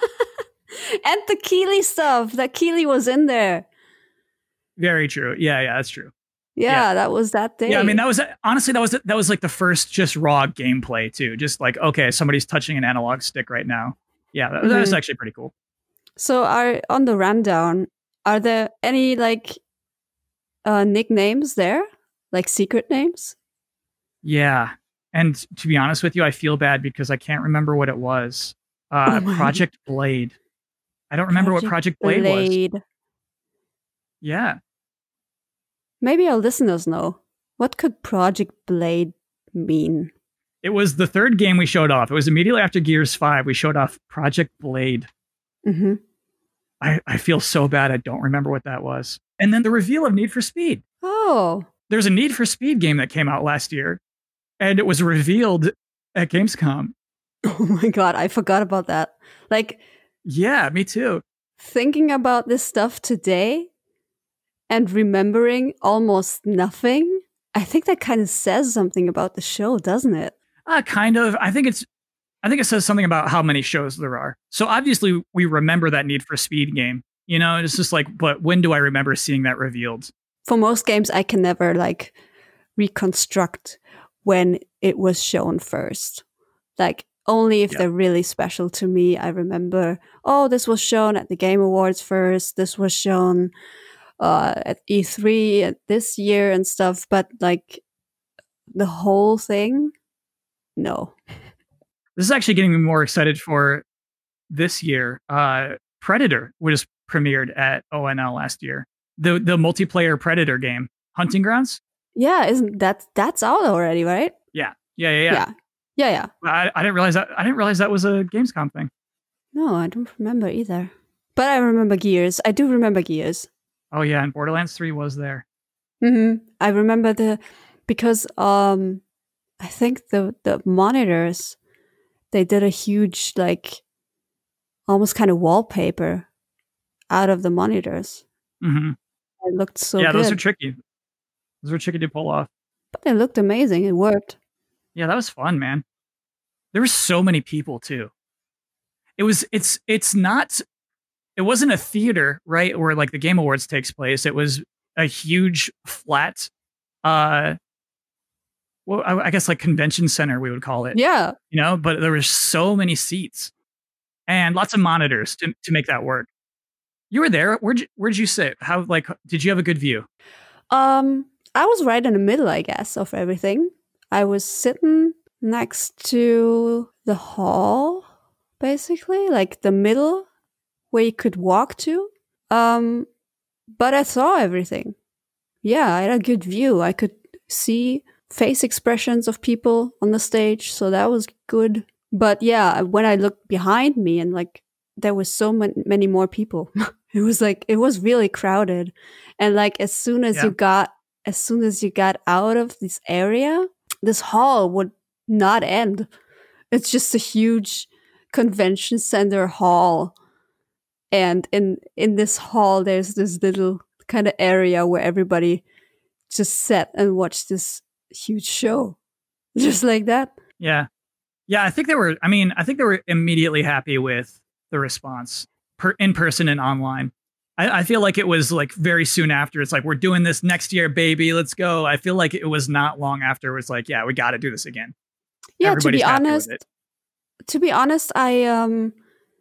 And the Keeley stuff. That Keeley was in there. Very true. Yeah, yeah, that's true. Yeah, Yeah. that was that day. Yeah, I mean that was honestly that was that was like the first just raw gameplay too. Just like okay, somebody's touching an analog stick right now. Yeah, that, that was Mhm. actually pretty cool. So are on the rundown, are there any like uh nicknames there? Like secret names? Yeah, and to be honest with you, I feel bad because I can't remember what it was. Uh, Oh my- Project Blade. I don't remember what Project Blade, was. Blade. Yeah. Maybe our listeners know. What could Project Blade mean? It was the third game we showed off. It was immediately after Gears five. We showed off Project Blade. Mm-hmm. I, I feel so bad I don't remember what that was. And then the reveal of Need for Speed. Oh, There's a Need for Speed game that came out last year, and it was revealed at Gamescom. oh my god, I forgot about that. Like Yeah, me too. thinking about this stuff today and remembering almost nothing, I think that kind of says something about the show, doesn't it? Uh, kind of. I think it's. I think it says something about how many shows there are. So obviously we remember that Need for Speed game. You know, it's just like, but when do I remember seeing that revealed? For most games, I can never like reconstruct when it was shown first. Like only if Yeah. they're really special to me, I remember, oh, this was shown at the Game Awards first. This was shown uh, at E three at this year and stuff. But like the whole thing, no. This is actually getting me more excited for this year. Uh, Predator was premiered at O N L last year. The the multiplayer Predator game, Hunting Grounds. Yeah, isn't that that's out already, right? Yeah, yeah, yeah, yeah. Yeah. Yeah, yeah. I, I didn't realize that. I didn't realize that was a Gamescom thing. No, I don't remember either. But I remember Gears. I do remember Gears. Oh yeah, and Borderlands three was there. Mm-hmm. I remember the because um I think the the monitors, they did a huge like almost kind of wallpaper out of the monitors. hmm It looked so yeah, good. those are tricky. Those are tricky to pull off. But it looked amazing. It worked. Yeah, that was fun, man. There were so many people too. It was it's it's not it wasn't a theater, right, where like the Game Awards takes place. It was a huge flat uh well, I, I guess like convention center we would call it. Yeah. You know, but there were so many seats and lots of monitors to to make that work. You were there. Where'd you, where'd you sit? How like did you have a good view? Um I was right in the middle, I guess, of everything. I was sitting next to the hall, basically, like the middle where you could walk to. Um, but I saw everything. Yeah, I had a good view. I could see face expressions of people on the stage, so that was good. But yeah, when I looked behind me and like there was so man- many more people. It was like it was really crowded, and like as soon as Yeah. you got as soon as you got out of this area, this hall would not end. It's just a huge convention center hall, and in in this hall there's this little kind of area where everybody just sat and watched this huge show, just like that. Yeah. Yeah, I think they were, I mean, I think they were immediately happy with the response per, in person and online. I, I feel like it was like very soon after. It's like, we're doing this next year, baby. Let's go. I feel like it was not long after. It was like, yeah, we got to do this again. Yeah, Everybody's to be happy with honest, it. to be honest, I um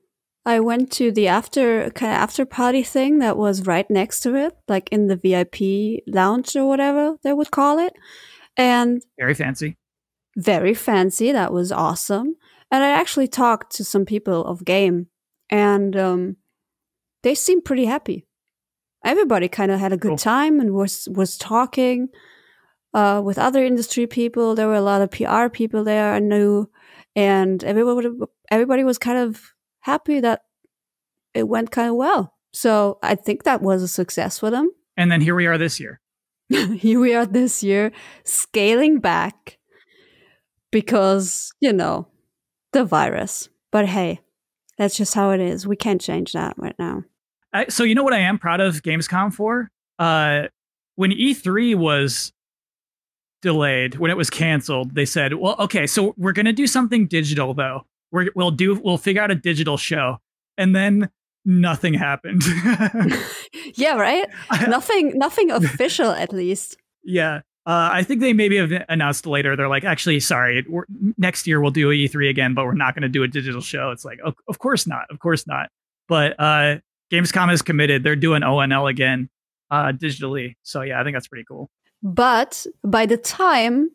I went to the after kind of after party thing that was right next to it, like in the V I P lounge or whatever they would call it. And Very fancy. very fancy. That was awesome. And I actually talked to some people of game, and um, they seemed pretty happy. Everybody kind of had a good Cool. time and was was talking uh, with other industry people. There were a lot of P R people there I knew, and everybody everybody was kind of happy that it went kind of well. So I think that was a success for them. And then here we are this year. Here we are this year, scaling back because, you know, the virus. But hey, that's just how it is. We can't change that right now. I, so you know what I am proud of Gamescom for? Uh, when E three was delayed, when it was canceled, they said, well, okay, so we're going to do something digital, though. We're, we'll do, we'll figure out a digital show. And then nothing happened. Yeah, right? Nothing, nothing official, at least. Yeah. Uh, I think they maybe have announced later. They're like, actually, sorry, we're, next year we'll do E three again, but we're not going to do a digital show. It's like, of, of course not. Of course not. But uh, Gamescom is committed. They're doing O N L again uh, digitally. So yeah, I think that's pretty cool. But by the time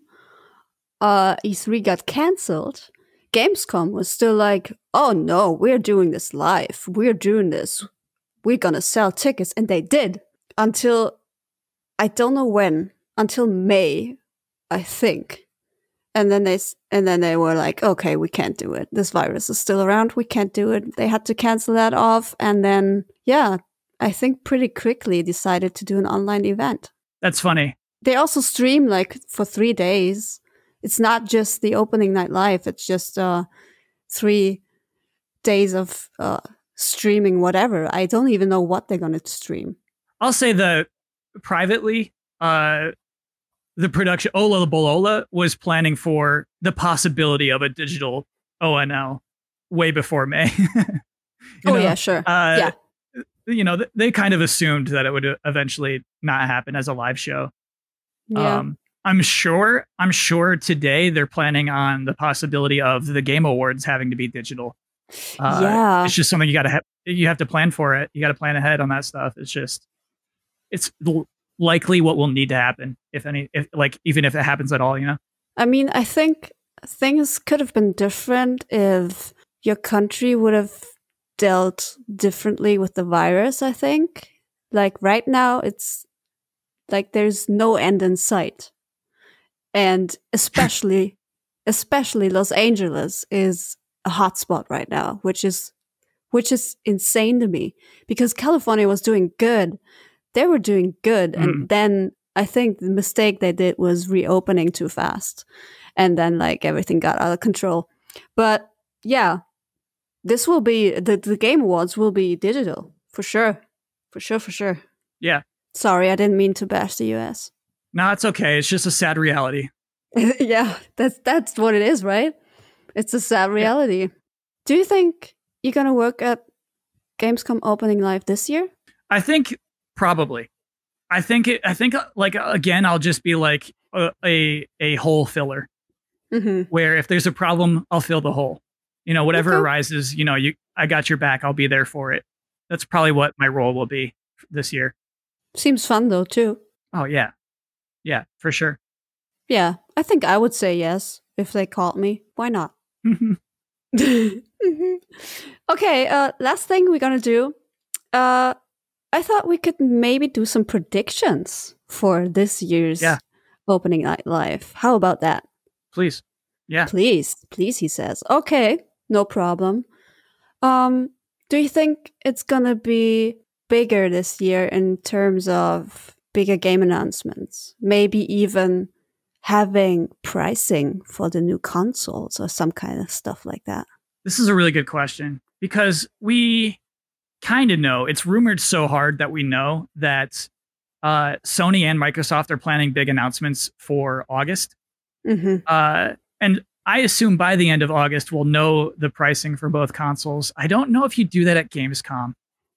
uh, E three got canceled, Gamescom was still like, oh no, we're doing this live. We're doing this. We're going to sell tickets. And they did until, I don't know when, until May, I think. And then they and then they were like, okay, we can't do it. This virus is still around. We can't do it. They had to cancel that off. And then, yeah, I think pretty quickly decided to do an online event. That's funny. They also stream like for three days. It's not just the opening night live. It's just uh, three days of uh, streaming whatever. I don't even know what they're going to stream. I'll say that privately, uh, the production, Ola Bolola, was planning for the possibility of a digital O N L way before May. oh, know? yeah, sure. Uh, yeah. You know, they kind of assumed that it would eventually not happen as a live show. Yeah. Um, I'm sure, I'm sure today they're planning on the possibility of the Game Awards having to be digital. Uh, yeah. It's just something you got to have, you have to plan for it. You got to plan ahead on that stuff. It's just, it's l- likely what will need to happen, if any, if like, even if it happens at all, you know? I mean, I think things could have been different if your country would have dealt differently with the virus, I think. Like right now, it's like there's no end in sight. And especially, especially Los Angeles is a hotspot right now, which is, which is insane to me because California was doing good. They were doing good. Mm. And then I think the mistake they did was reopening too fast. And then like everything got out of control. But yeah, this will be, the, the Game Awards will be digital for sure. For sure, for sure. Yeah. Sorry, I didn't mean to bash the U S. No, it's okay. It's just a sad reality. Yeah, that's that's what it is, right? It's a sad reality. Yeah. Do you think you're going to work at Gamescom opening live this year? I think probably. I think it, I think like again, I'll just be like a a, a hole filler, mm-hmm. where if there's a problem, I'll fill the hole. You know, whatever okay. arises, you know, you I got your back. I'll be there for it. That's probably what my role will be this year. Seems fun though too. Oh yeah, yeah, for sure. Yeah, I think I would say yes if they called me. Why not? mm-hmm. Okay, uh, last thing we're gonna do. Uh, I thought we could maybe do some predictions for this year's yeah. opening night live. How about that? Please. Yeah. Please, please, he says. Okay, no problem. Um, Do you think it's gonna be bigger this year in terms of bigger game announcements? Maybe even having pricing for the new consoles or some kind of stuff like that? This is a really good question because we kind of know. It's rumored so hard that we know that uh, Sony and Microsoft are planning big announcements for August. Mm-hmm. Uh, and I assume by the end of August, we'll know the pricing for both consoles. I don't know if you do that at Gamescom.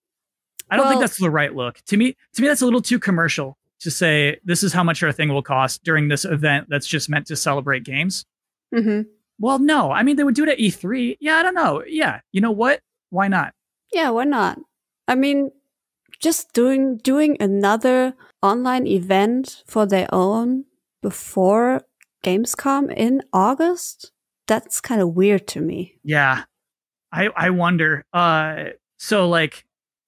I don't well, think that's the right look. To me, to me, that's a little too commercial to say this is how much our thing will cost during this event that's just meant to celebrate games. Mm-hmm. Well, no. I mean, they would do it at E three. Yeah, I don't know. Yeah. You know what? Why not? Yeah, why not? I mean, just doing doing another online event for their own before Gamescom in August? That's kind of weird to me. Yeah. I I wonder. Uh so like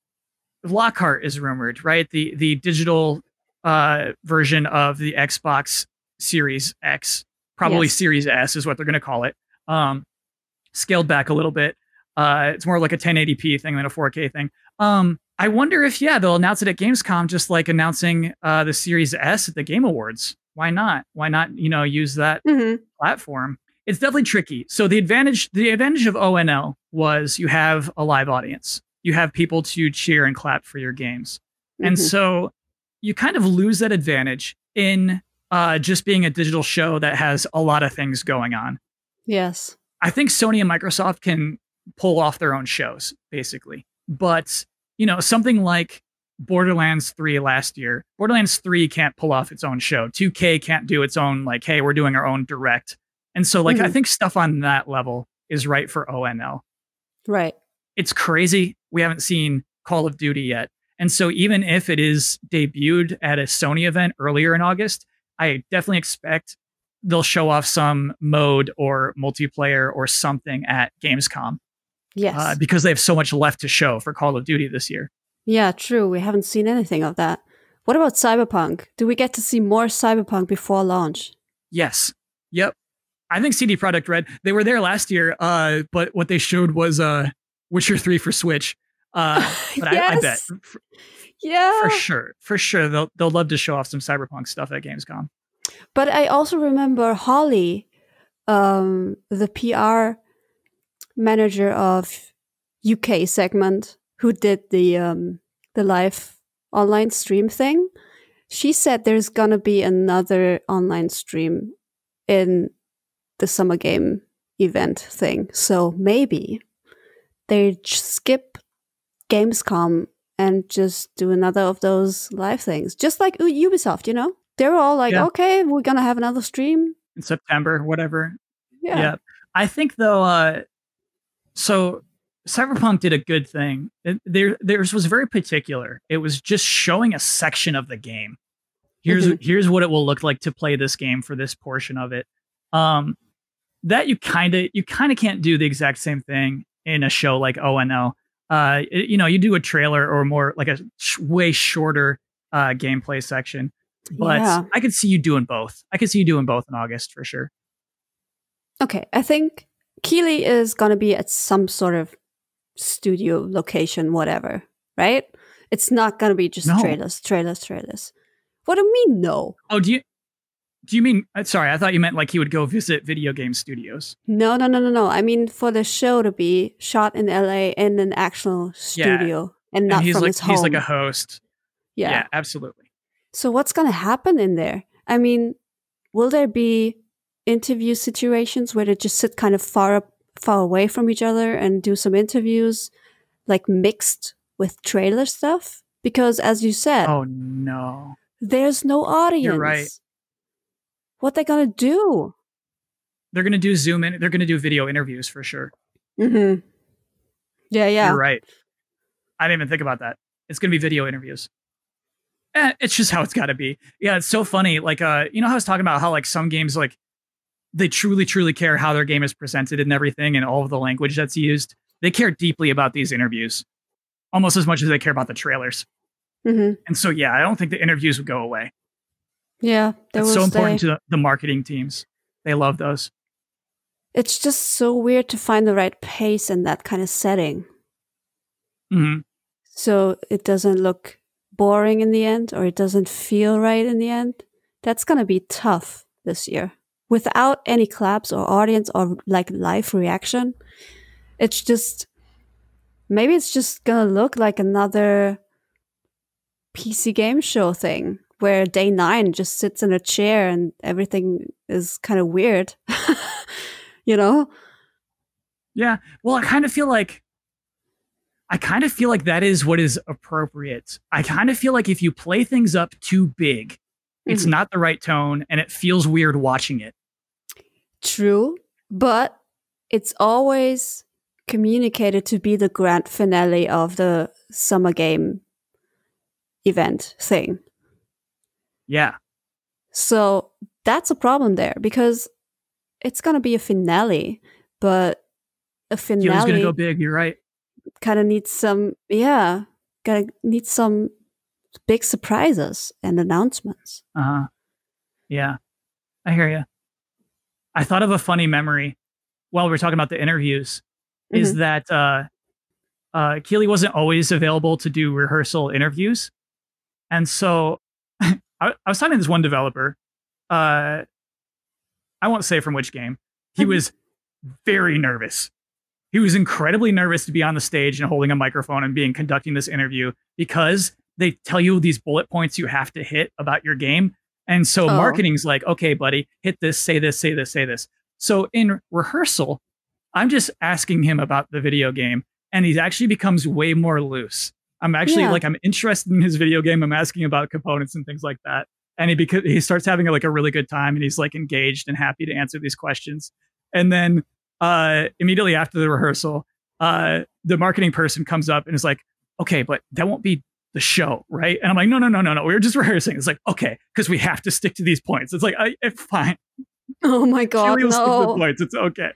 Lockhart is rumored, right? The the digital uh version of the Xbox Series X, probably Yes. Series S is what they're going to call it. Um scaled back a little bit. Uh it's more like a ten eighty p thing than a four K thing. Um I wonder if yeah, they'll announce it at Gamescom just like announcing uh the Series S at the Game Awards. Why not? Why not, you know, use that Mm-hmm. platform? It's definitely tricky. So the advantage the advantage of O N L was you have a live audience. You have people to cheer and clap for your games. And Mhm. so you kind of lose that advantage in uh, just being a digital show that has a lot of things going on. Yes. I think Sony and Microsoft can pull off their own shows, basically. But, you know, something like Borderlands three last year, Borderlands three can't pull off its own show. two K can't do its own, like, hey, we're doing our own direct. And so, like, I Mhm. think stuff on that level is right for O N L. Right. It's crazy. We haven't seen Call of Duty yet. And so even if it is debuted at a Sony event earlier in August, I definitely expect they'll show off some mode or multiplayer or something at Gamescom. Yes. Uh, because they have so much left to show for Call of Duty this year. Yeah, true. We haven't seen anything of that. What about Cyberpunk? Do we get to see more Cyberpunk before launch? Yes. Yep. I think C D Projekt Red, they were there last year, uh, but what they showed was uh, Witcher three for Switch. Uh, but yes. I, I bet. For, yeah. For sure. For sure. They'll, they'll love to show off some Cyberpunk stuff at Gamescom. But I also remember Holly, um, the P R manager of U K segment, who did the um, the live online stream thing. She said there's gonna be another online stream in the Summer Game event thing. So maybe they j- skip Gamescom and just do another of those live things, just like U- Ubisoft. You know, they were all like, Yeah. "Okay, we're gonna have another stream In September, whatever. Yeah. Yeah. I think though, uh, so Cyberpunk did a good thing. It, there, theirs was very particular. It was just showing a section of the game. Here's Mhm. here's what it will look like to play this game for this portion of it. Um, that you kind of you kind of can't do the exact same thing in a show like O N L. Uh, it- you know, you do a trailer or more like a sh- way shorter uh, gameplay section. But Yeah. I could see you doing both. I could see you doing both in August for sure. Okay, I think Keighley is gonna be at some sort of studio location, whatever, right? It's not gonna be just No. trailers, trailers, trailers. What do you mean, no? Oh, do you do you mean? uh, Sorry, I thought you meant like he would go visit video game studios. No, no, no, no, no. I mean, for the show to be shot in L A in an actual studio and not and he's from like his home. he's like a host. yeah. Yeah, absolutely. So what's gonna happen in there? I mean, will there be interview situations where they just sit kind of far up, far away from each other and do some interviews, like mixed with trailer stuff? Because as you said, Oh no. there's no audience. You're right. What they gonna do? They're gonna do Zoom in. They're gonna do video interviews for sure. Mm-hmm. Yeah, yeah. You're right. I didn't even think about that. It's gonna be video interviews. Eh, it's just how it's got to be. Yeah, it's so funny. Like, uh, you know how I was talking about how like some games like they truly, truly care how their game is presented and everything, and all of the language that's used. They care deeply about these interviews, almost as much as they care about the trailers. Mm-hmm. And so, yeah, I don't think the interviews would go away. Yeah, they It's will so stay. important to the, the marketing teams. They love those. It's just so weird to find the right pace in that kind of setting. Mm-hmm. So it doesn't look boring in the end, or it doesn't feel right in the end. That's going to be tough this year. Without any claps or audience or like live reaction, it's just, maybe it's just going to look like another P C game show thing where day nine just sits in a chair and everything is kind of weird. You know? Yeah. Well, I kind of feel like I kind of feel like that is what is appropriate. I kind of feel like if you play things up too big, mm-hmm. it's not the right tone and it feels weird watching it. True, but it's always communicated to be the grand finale of the summer game event thing. Yeah. So that's a problem there because it's going to be a finale, but a finale it's going to go big, you're right. Kind of needs some, yeah, kind of needs some big surprises and announcements. Uh-huh. Yeah, I hear you. I thought of a funny memory while we were talking about the interviews, mm-hmm. is that uh, uh, Keighley wasn't always available to do rehearsal interviews. And so I, I was talking to this one developer. Uh, I won't say from which game. He mm-hmm. was very nervous. He was incredibly nervous to be on the stage and holding a microphone and being conducting this interview because they tell you these bullet points you have to hit about your game. And so oh. marketing's like, okay, buddy, hit this, say this, say this, say this. So in rehearsal, I'm just asking him about the video game and he actually becomes way more loose. I'm actually yeah. like, I'm interested in his video game. I'm asking about components and things like that. And he beca- he starts having like a really good time and he's like engaged and happy to answer these questions. And then uh, immediately after the rehearsal, uh, the marketing person comes up and is like, okay, but that won't be the show, right? And I'm like, no, no, no, no, no. We were just rehearsing. It's like, okay, because we have to stick to these points. It's like, I, it's fine. Oh my God, no. Stick to the points. It's okay.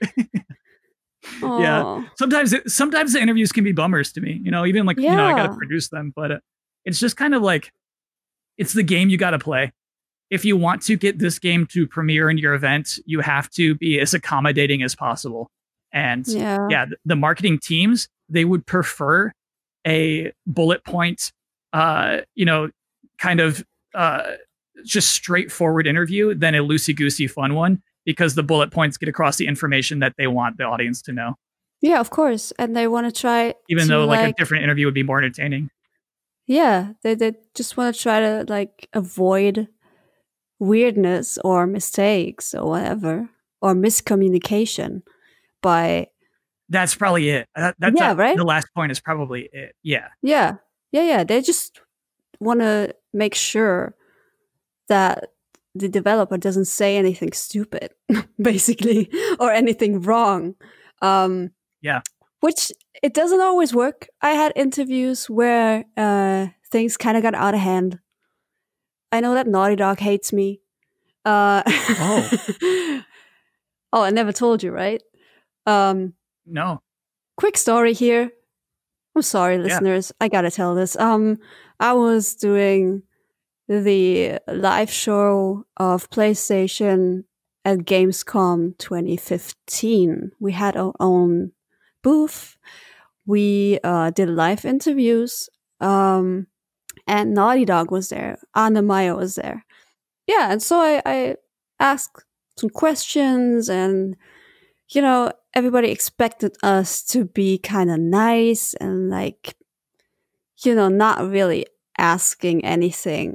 Yeah. Sometimes, it, sometimes the interviews can be bummers to me, you know, even like, yeah. you know, I got to produce them, but uh, it's just kind of like, it's the game you got to play. If you want to get this game to premiere in your event, you have to be as accommodating as possible. And yeah, yeah the, the marketing teams, they would prefer a bullet point, uh, you know, kind of uh, just straightforward interview than a loosey-goosey fun one, because the bullet points get across the information that they want the audience to know. Yeah, of course. And they want to try Even to though like, like a different interview would be more entertaining. Yeah, they, they just want to try to like avoid weirdness or mistakes or whatever, or miscommunication by... That's probably it. That, that's yeah, a, right? The last point is probably it. Yeah. Yeah. Yeah, yeah. They just want to make sure that the developer doesn't say anything stupid, basically, or anything wrong. Um, yeah. Which, it doesn't always work. I had interviews where uh, things kind of got out of hand. I know that Naughty Dog hates me. Uh, oh. Oh, I never told you, right? Um, no. Quick story here. I'm sorry, listeners. Yeah. I gotta tell this. Um, I was doing the live show of PlayStation at Gamescom twenty fifteen. We had our own booth. We uh, did live interviews. Um, and Naughty Dog was there. Anna Meyer was there. Yeah, and so I, I asked some questions, and you know, everybody expected us to be kind of nice and like, you know, not really asking anything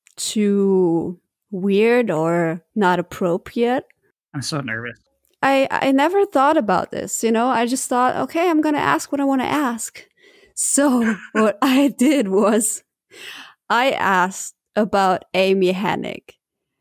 too weird or not appropriate. I'm so nervous. I, I never thought about this, you know, I just thought, okay, I'm going to ask what I want to ask. So what I did was I asked about Amy Hennig,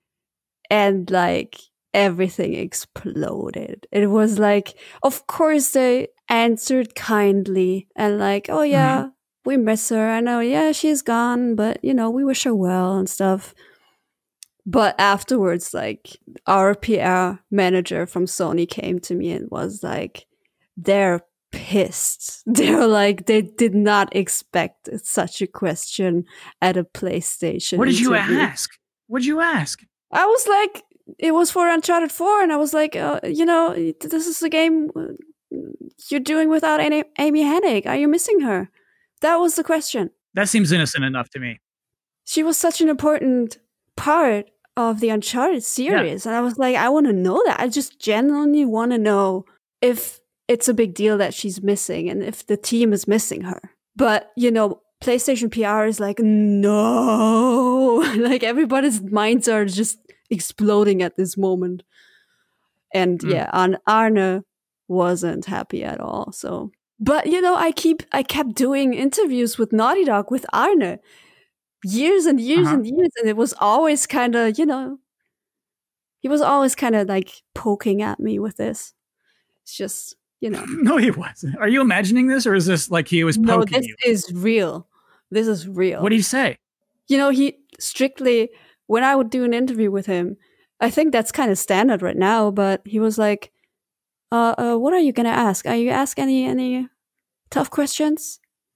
and like everything exploded. It was like, of course they answered kindly and like, oh yeah, mm-hmm. we miss her. I know, yeah, she's gone, but you know, we wish her well and stuff. But afterwards, like our P R manager from Sony came to me and was like, they're pissed. They're like, they did not expect such a question at a PlayStation. What did you interview. ask? What did you ask? I was like, it was for Uncharted four, and I was like, uh, you know, this is a game you're doing without any Amy Hennig. Are you missing her? That was the question. That seems innocent enough to me. She was such an important part of the Uncharted series. Yeah. And I was like, I want to know that. I just genuinely want to know if it's a big deal that she's missing and if the team is missing her. But, you know, PlayStation P R is like, no. Like everybody's minds are just exploding at this moment. And mm. yeah, Arne, Arne wasn't happy at all. So, but you know, I keep, I kept doing interviews with Naughty Dog with Arne. Years and years uh-huh. and years, and it was always kind of, you know, he was always kind of like poking at me with this. It's just, you know. No, he wasn't. Are you imagining this, or is this like he was poking No, this you? is real. This is real. What did he say? You know, he strictly, when I would do an interview with him, I think that's kind of standard right now, but he was like, uh, uh what are you going to ask? Are you ask any, any tough questions?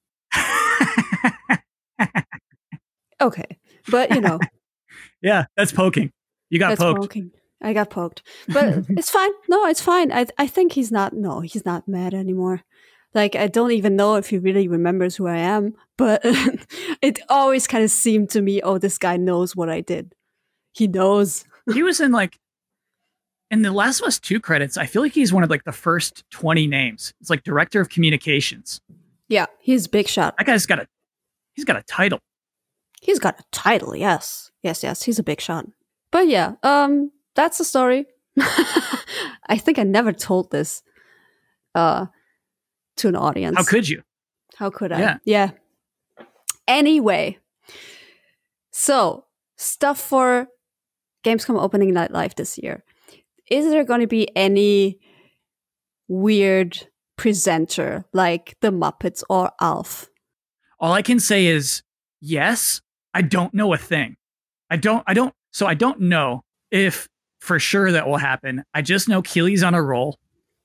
Okay, but you know. Yeah, that's poking. You got that's poked. Poking. I got poked. But it's fine. No, it's fine. I I think he's not, no, he's not mad anymore. Like, I don't even know if he really remembers who I am, but it always kind of seemed to me, oh, this guy knows what I did. He knows. He was in like, in the Last of Us two credits, I feel like he's one of like the first twenty names. It's like Director of Communications. Yeah, he's big shot. That guy's got a, he's got a title. He's got a title, yes. Yes, yes, he's a big shot. But yeah, um, that's the story. I think I never told this uh, to an audience. How could you? How could I? Yeah. yeah. Anyway, so stuff for Gamescom opening night live this year. Is there going to be any weird presenter like the Muppets or Alf? All I can say is yes. I don't know a thing. I don't, I don't, so I don't know if for sure that will happen. I just know Keely's on a roll.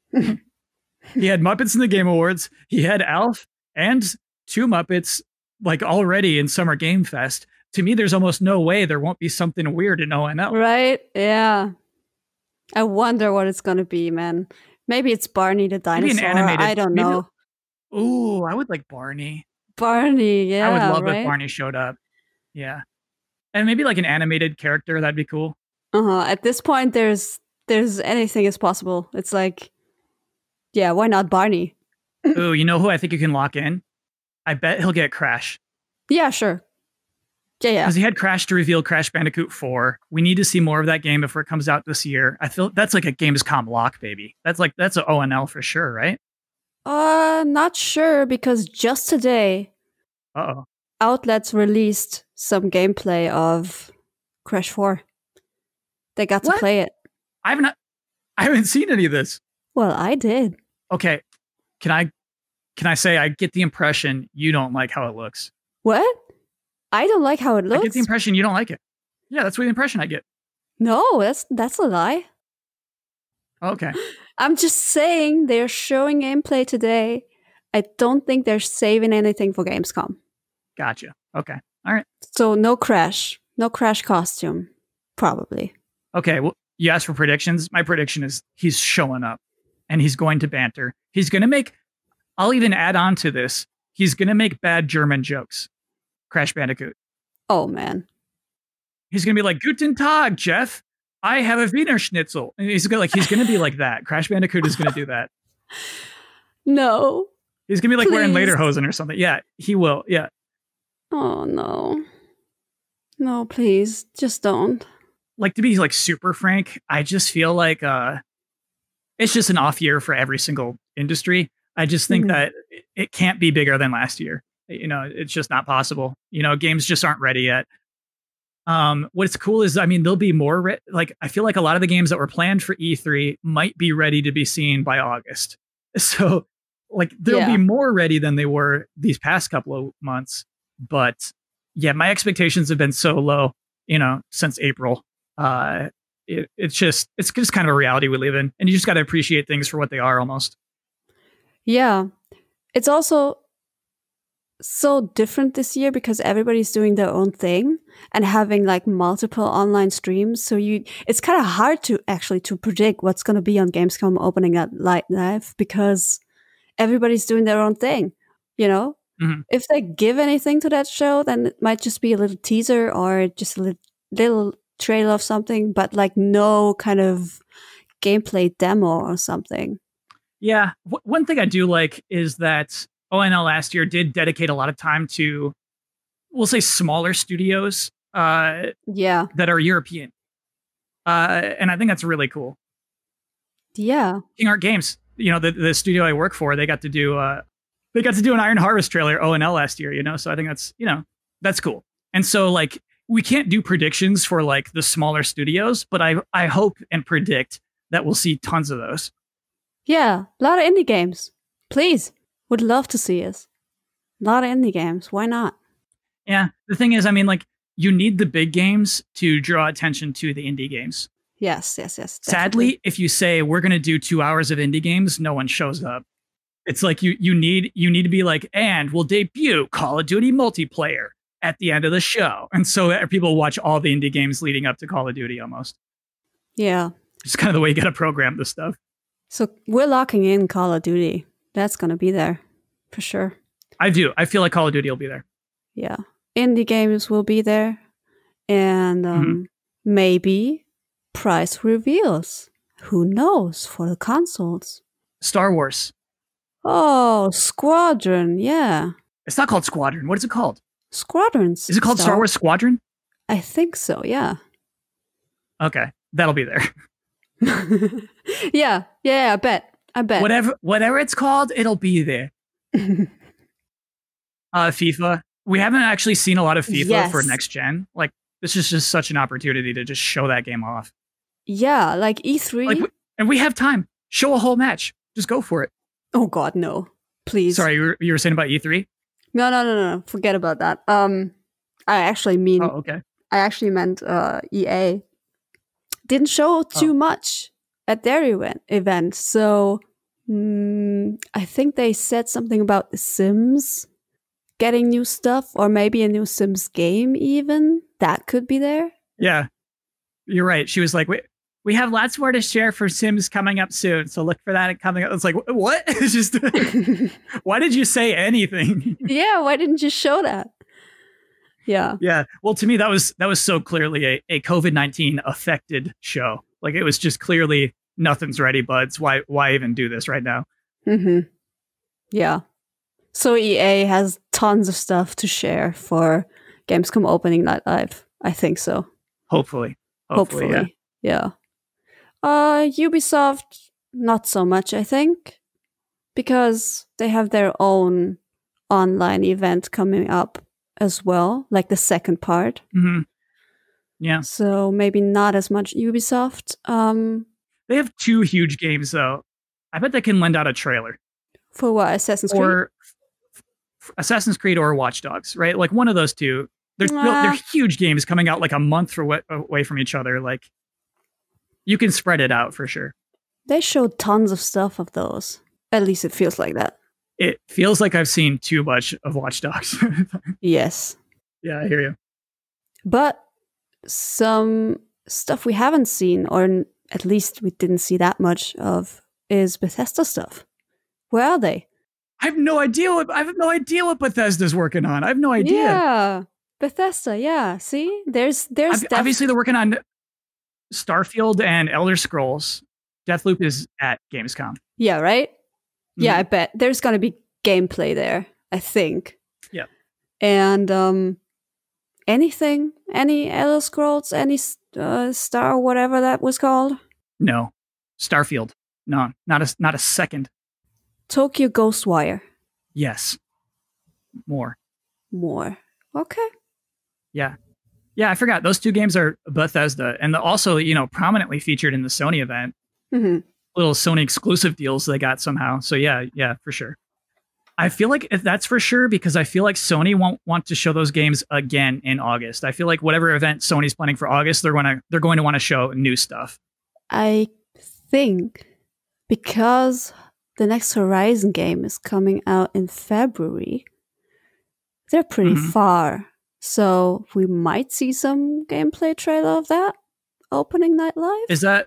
He had Muppets in the Game Awards. He had Alf and two Muppets like already in Summer Game Fest. To me, there's almost no way there won't be something weird in O N L. Right? Yeah. I wonder what it's going to be, man. Maybe it's Barney the dinosaur. Maybe an animated, I don't know. Maybe, ooh, I would like Barney. Barney, yeah. I would love right? if Barney showed up. Yeah. And maybe like an animated character, that'd be cool. Uh-huh. At this point, there's there's anything is possible. It's like, yeah, why not Barney? Ooh, you know who I think you can lock in? I bet he'll get Crash. Yeah, sure. Yeah, yeah. Because he had Crash to reveal Crash Bandicoot four. We need to see more of that game before it comes out this year. I feel that's like a Gamescom lock, baby. That's like, that's an O N L for sure, right? Uh, not sure, because just today, Uh-oh. Outlets released some gameplay of Crash four. They got to what? play it. I haven't, I haven't seen any of this. Well, I did. Okay. Can I, can I say I get the impression you don't like how it looks? What? I don't like how it looks? I get the impression you don't like it. Yeah, that's what the impression I get. No, that's that's a lie. Okay. I'm just saying they're showing gameplay today. I don't think they're saving anything for Gamescom. Gotcha. Okay. All right. So no Crash. No Crash costume. Probably. Okay. Well, you asked for predictions. My prediction is he's showing up and he's going to banter. He's going to make, I'll even add on to this. He's going to make bad German jokes. Crash Bandicoot. Oh, man. He's going to be like, Guten Tag, Jeff. I have a Wiener Schnitzel. And he's gonna, like, he's going to be like that. Crash Bandicoot is going to do that. No. He's going to be like Please. wearing lederhosen or something. Yeah, he will. Yeah. Oh, no. No, please. Just don't. Like, to be like super frank, I just feel like uh, it's just an off year for every single industry. I just think mm-hmm. that it can't be bigger than last year. You know, it's just not possible. You know, games just aren't ready yet. Um, what's cool is, I mean, there'll be more, re- like, I feel like a lot of the games that were planned for E three might be ready to be seen by August. So, like, there'll yeah. be more ready than they were these past couple of months. But yeah, my expectations have been so low, you know, since April. Uh, it, it's just, it's just kind of a reality we live in. And you just got to appreciate things for what they are almost. Yeah. It's also so different this year because everybody's doing their own thing and having like multiple online streams. So you, it's kind of hard to actually to predict what's going to be on Gamescom opening that live because everybody's doing their own thing, you know? Mhm. If they give anything to that show, then it might just be a little teaser or just a little, little trailer of something, but like no kind of gameplay demo or something. Yeah. W- one thing I do like is that O N L last year did dedicate a lot of time to, we'll say, smaller studios uh, Yeah. that are European. Uh, and I think that's really cool. Yeah. King Art Games, you know, the, the studio I work for, they got to do uh, they got to do an Iron Harvest trailer O N L last year, you know, so I think that's, you know, that's cool. And so like we can't do predictions for like the smaller studios, but I I hope and predict that we'll see tons of those. Yeah, a lot of indie games. Please, would love to see us. A lot of indie games. Why not? Yeah, the thing is, I mean, like you need the big games to draw attention to the indie games. Yes, yes, yes. Sadly, definitely. if you say we're going to do two hours of indie games, no one shows up. It's like you you need you need to be like, and we'll debut Call of Duty multiplayer at the end of the show, and so that people watch all the indie games leading up to Call of Duty almost. Yeah. It's kind of the way you got to program this stuff. So we're locking in Call of Duty. That's gonna be there for sure. I do. I feel like Call of Duty will be there. Yeah, indie games will be there, and um, Mhm. maybe price reveals. Who knows for the consoles? Star Wars. Oh, Squadron. Yeah, It's not called Squadron. What is it called? Squadrons. Is it called Star Wars Squadron? I think so. Yeah. Okay, that'll be there. yeah, yeah, I bet. I bet. Whatever, whatever it's called, it'll be there. uh, FIFA. We haven't actually seen a lot of FIFA Yes. for next gen. Like this is just such an opportunity to just show that game off. Yeah, like E three. Like, we- and we have time. Show a whole match. Just go for it. oh God, no! Please. Sorry, you were, you were saying about E three? No, no, no, no. Forget about that. Um, I actually mean, Oh, okay. I actually meant uh, E A didn't show too Oh. much at their event. Event, so mm, I think they said something about The Sims getting new stuff, or maybe a new Sims game. Even that could be there. Yeah, you're right. She was like, "We we have lots more to share for Sims coming up soon, so look for that coming up." It's like, what? It's just, why did you say anything? Yeah, why didn't you show that? Yeah. Yeah. Well, to me, that was that was so clearly a, a COVID nineteen affected show. Like it was just clearly nothing's ready, buds. Why why even do this right now? Mm-hmm. Yeah. So E A has tons of stuff to share for Gamescom opening night live. I think so. Hopefully. Hopefully. Hopefully. Yeah. Yeah. Uh Ubisoft not so much, I think. Because they have their own online event coming up as well, like the second part. hmm Yeah. So maybe not as much Ubisoft. Um They have two huge games though. I bet they can lend out a trailer. for what? Assassin's Creed? Or f- Assassin's Creed or Watch Dogs, right? Like one of those two. They're, Nah. they're huge games coming out like a month for wa- away from each other. Like you can spread it out for sure. They showed tons of stuff of those. At least it feels like that. It feels like I've seen too much of Watch Dogs. Yes. Yeah, I hear you. But some stuff we haven't seen, or n- at least we didn't see that much of, is Bethesda stuff. Where are they? I have no idea what I have no idea what Bethesda's working on. I have no idea. Yeah. Bethesda, yeah. See? There's there's Ob- def- Obviously, they're working on Starfield and Elder Scrolls. Deathloop is at Gamescom. Yeah, right? Yeah, Mhm. I bet. There's gonna be gameplay there, I think. Yeah. And um anything? Any Elder Scrolls, any uh, Star whatever that was called? No, Starfield. No, not a not a second. Tokyo Ghostwire. Yes, more. More. Okay. Yeah, yeah. I forgot those two games are Bethesda, and the, also you know prominently featured in the Sony event. Mm-hmm. Little Sony exclusive deals they got somehow. So yeah, yeah, for sure. I feel like if that's for sure because I feel like Sony won't want to show those games again in August. I feel like whatever event Sony's planning for August, they're gonna they're going to want to show new stuff. I think because the next Horizon game is coming out in February, they're pretty Mhm. far. So we might see some gameplay trailer of that opening night live. Is that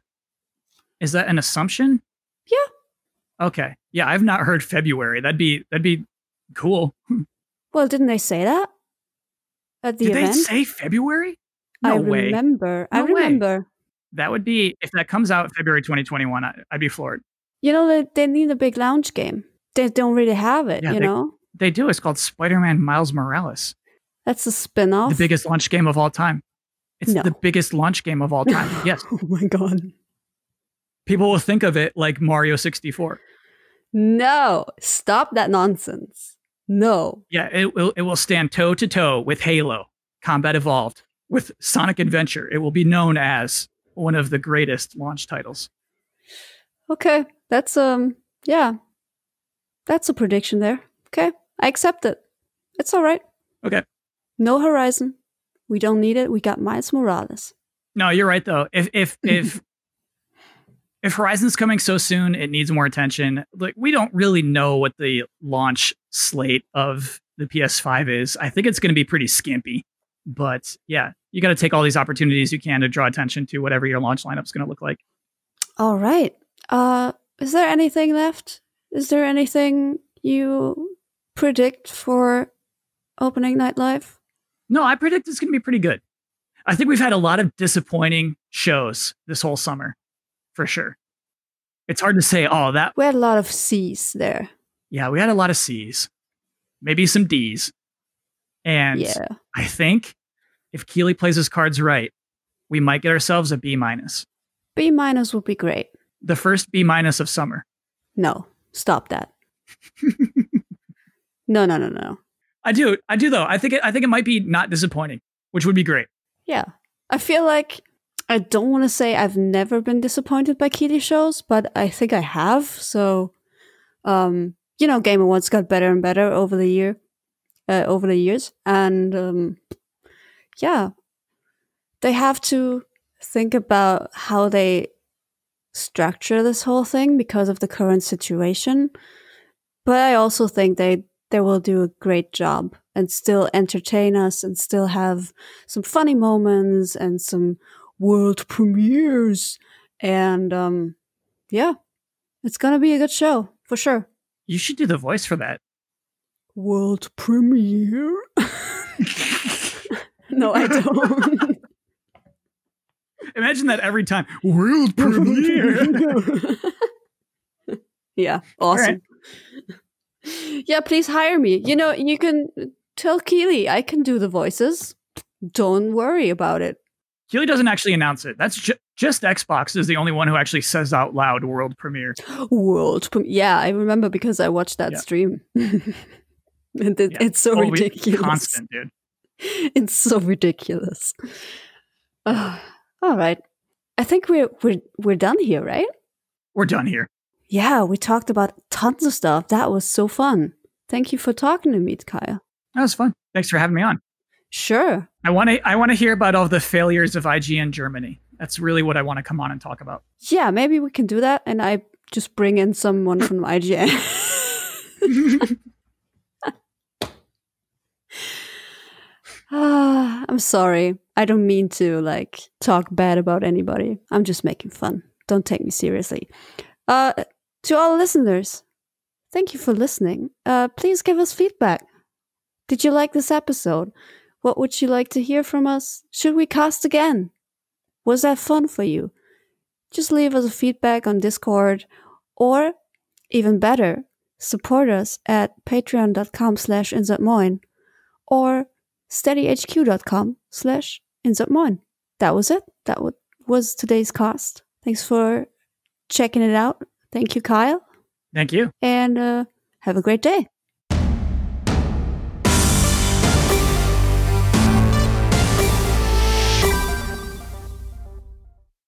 is that an assumption? Yeah. Okay. Yeah, I've not heard February. That'd be that'd be cool. Well, didn't they say that at the Did event? they say February? No I way. remember. No I remember. way. That would be, if that comes out February twenty twenty-one, I, I'd be floored. You know, they, they need a big launch game. They don't really have it, Yeah, you they- know? They do. It's called Spider-Man Miles Morales. That's a spin-off. The biggest launch game of all time. It's No. the biggest launch game of all time. Yes. Oh my god. People will think of it like Mario sixty-four. No. Stop that nonsense. No. Yeah, it will it will stand toe to toe with Halo, Combat Evolved, with Sonic Adventure. It will be known as one of the greatest launch titles. Okay. That's, um, yeah. That's a prediction there. Okay. I accept it. It's all right. Okay. No Horizon. We don't need it. We got Miles Morales. No, you're right though. If if if if Horizon's coming so soon, it needs more attention. Like, we don't really know what the launch slate of the P S five is. I think it's going to be pretty skimpy. But yeah, you got to take all these opportunities you can to draw attention to whatever your launch lineup's going to look like. All right. Uh, is there anything left? Is there anything you predict for opening night live? No, I predict it's going to be pretty good. I think we've had a lot of disappointing shows this whole summer, for sure. It's hard to say, oh, that. We had a lot of C's there. Yeah, we had a lot of C's, maybe some D's. And Yeah. I think if Keighley plays his cards right, we might get ourselves a B minus. B minus would be great. The first B minus of summer. No, stop that. no, no, no, no. I do, I do though. I think it, I think it might be not disappointing, which would be great. Yeah. I feel like I don't want to say I've never been disappointed by Keighley shows, but I think I have. So, um, you know, Game Awards got better and better over the year, uh, over the years, and um, yeah, they have to think about how they structure this whole thing because of the current situation. But I also think they they will do a great job and still entertain us and still have some funny moments and some world premieres. And um, yeah, it's going to be a good show for sure. You should do the voice for that. World premiere? No, I don't. Imagine that every time. World premiere. Yeah, awesome. Right. Yeah, please hire me. You know, you can tell Keighley I can do the voices. Don't worry about it. Keighley doesn't actually announce it. That's ju- just Xbox is the only one who actually says out loud world premiere. World premiere. Yeah, I remember because I watched that yeah. stream. it, it, yeah. It's so oh, ridiculous. Constant, dude. It's so ridiculous. Uh, all right. I think we're we're we're done here, right? We're done here. Yeah, we talked about tons of stuff. That was so fun. Thank you for talking to me, Kyle. That was fun. Thanks for having me on. Sure. I want to I want to hear about all the failures of I G N Germany. That's really what I want to come on and talk about. Yeah, maybe we can do that, and I just bring in someone from I G N. Ah, I'm sorry. I don't mean to like talk bad about anybody. I'm just making fun. Don't take me seriously. Uh, to all listeners, thank you for listening. Uh, please give us feedback. Did you like this episode? What would you like to hear from us? Should we cast again? Was that fun for you? Just leave us a feedback on Discord, or even better, support us at patreon.com slash insertmoin or steadyhq.com slash insertmoin. That was it. That w- was today's cast. Thanks for checking it out. Thank you, Kyle. Thank you. And uh, have a great day.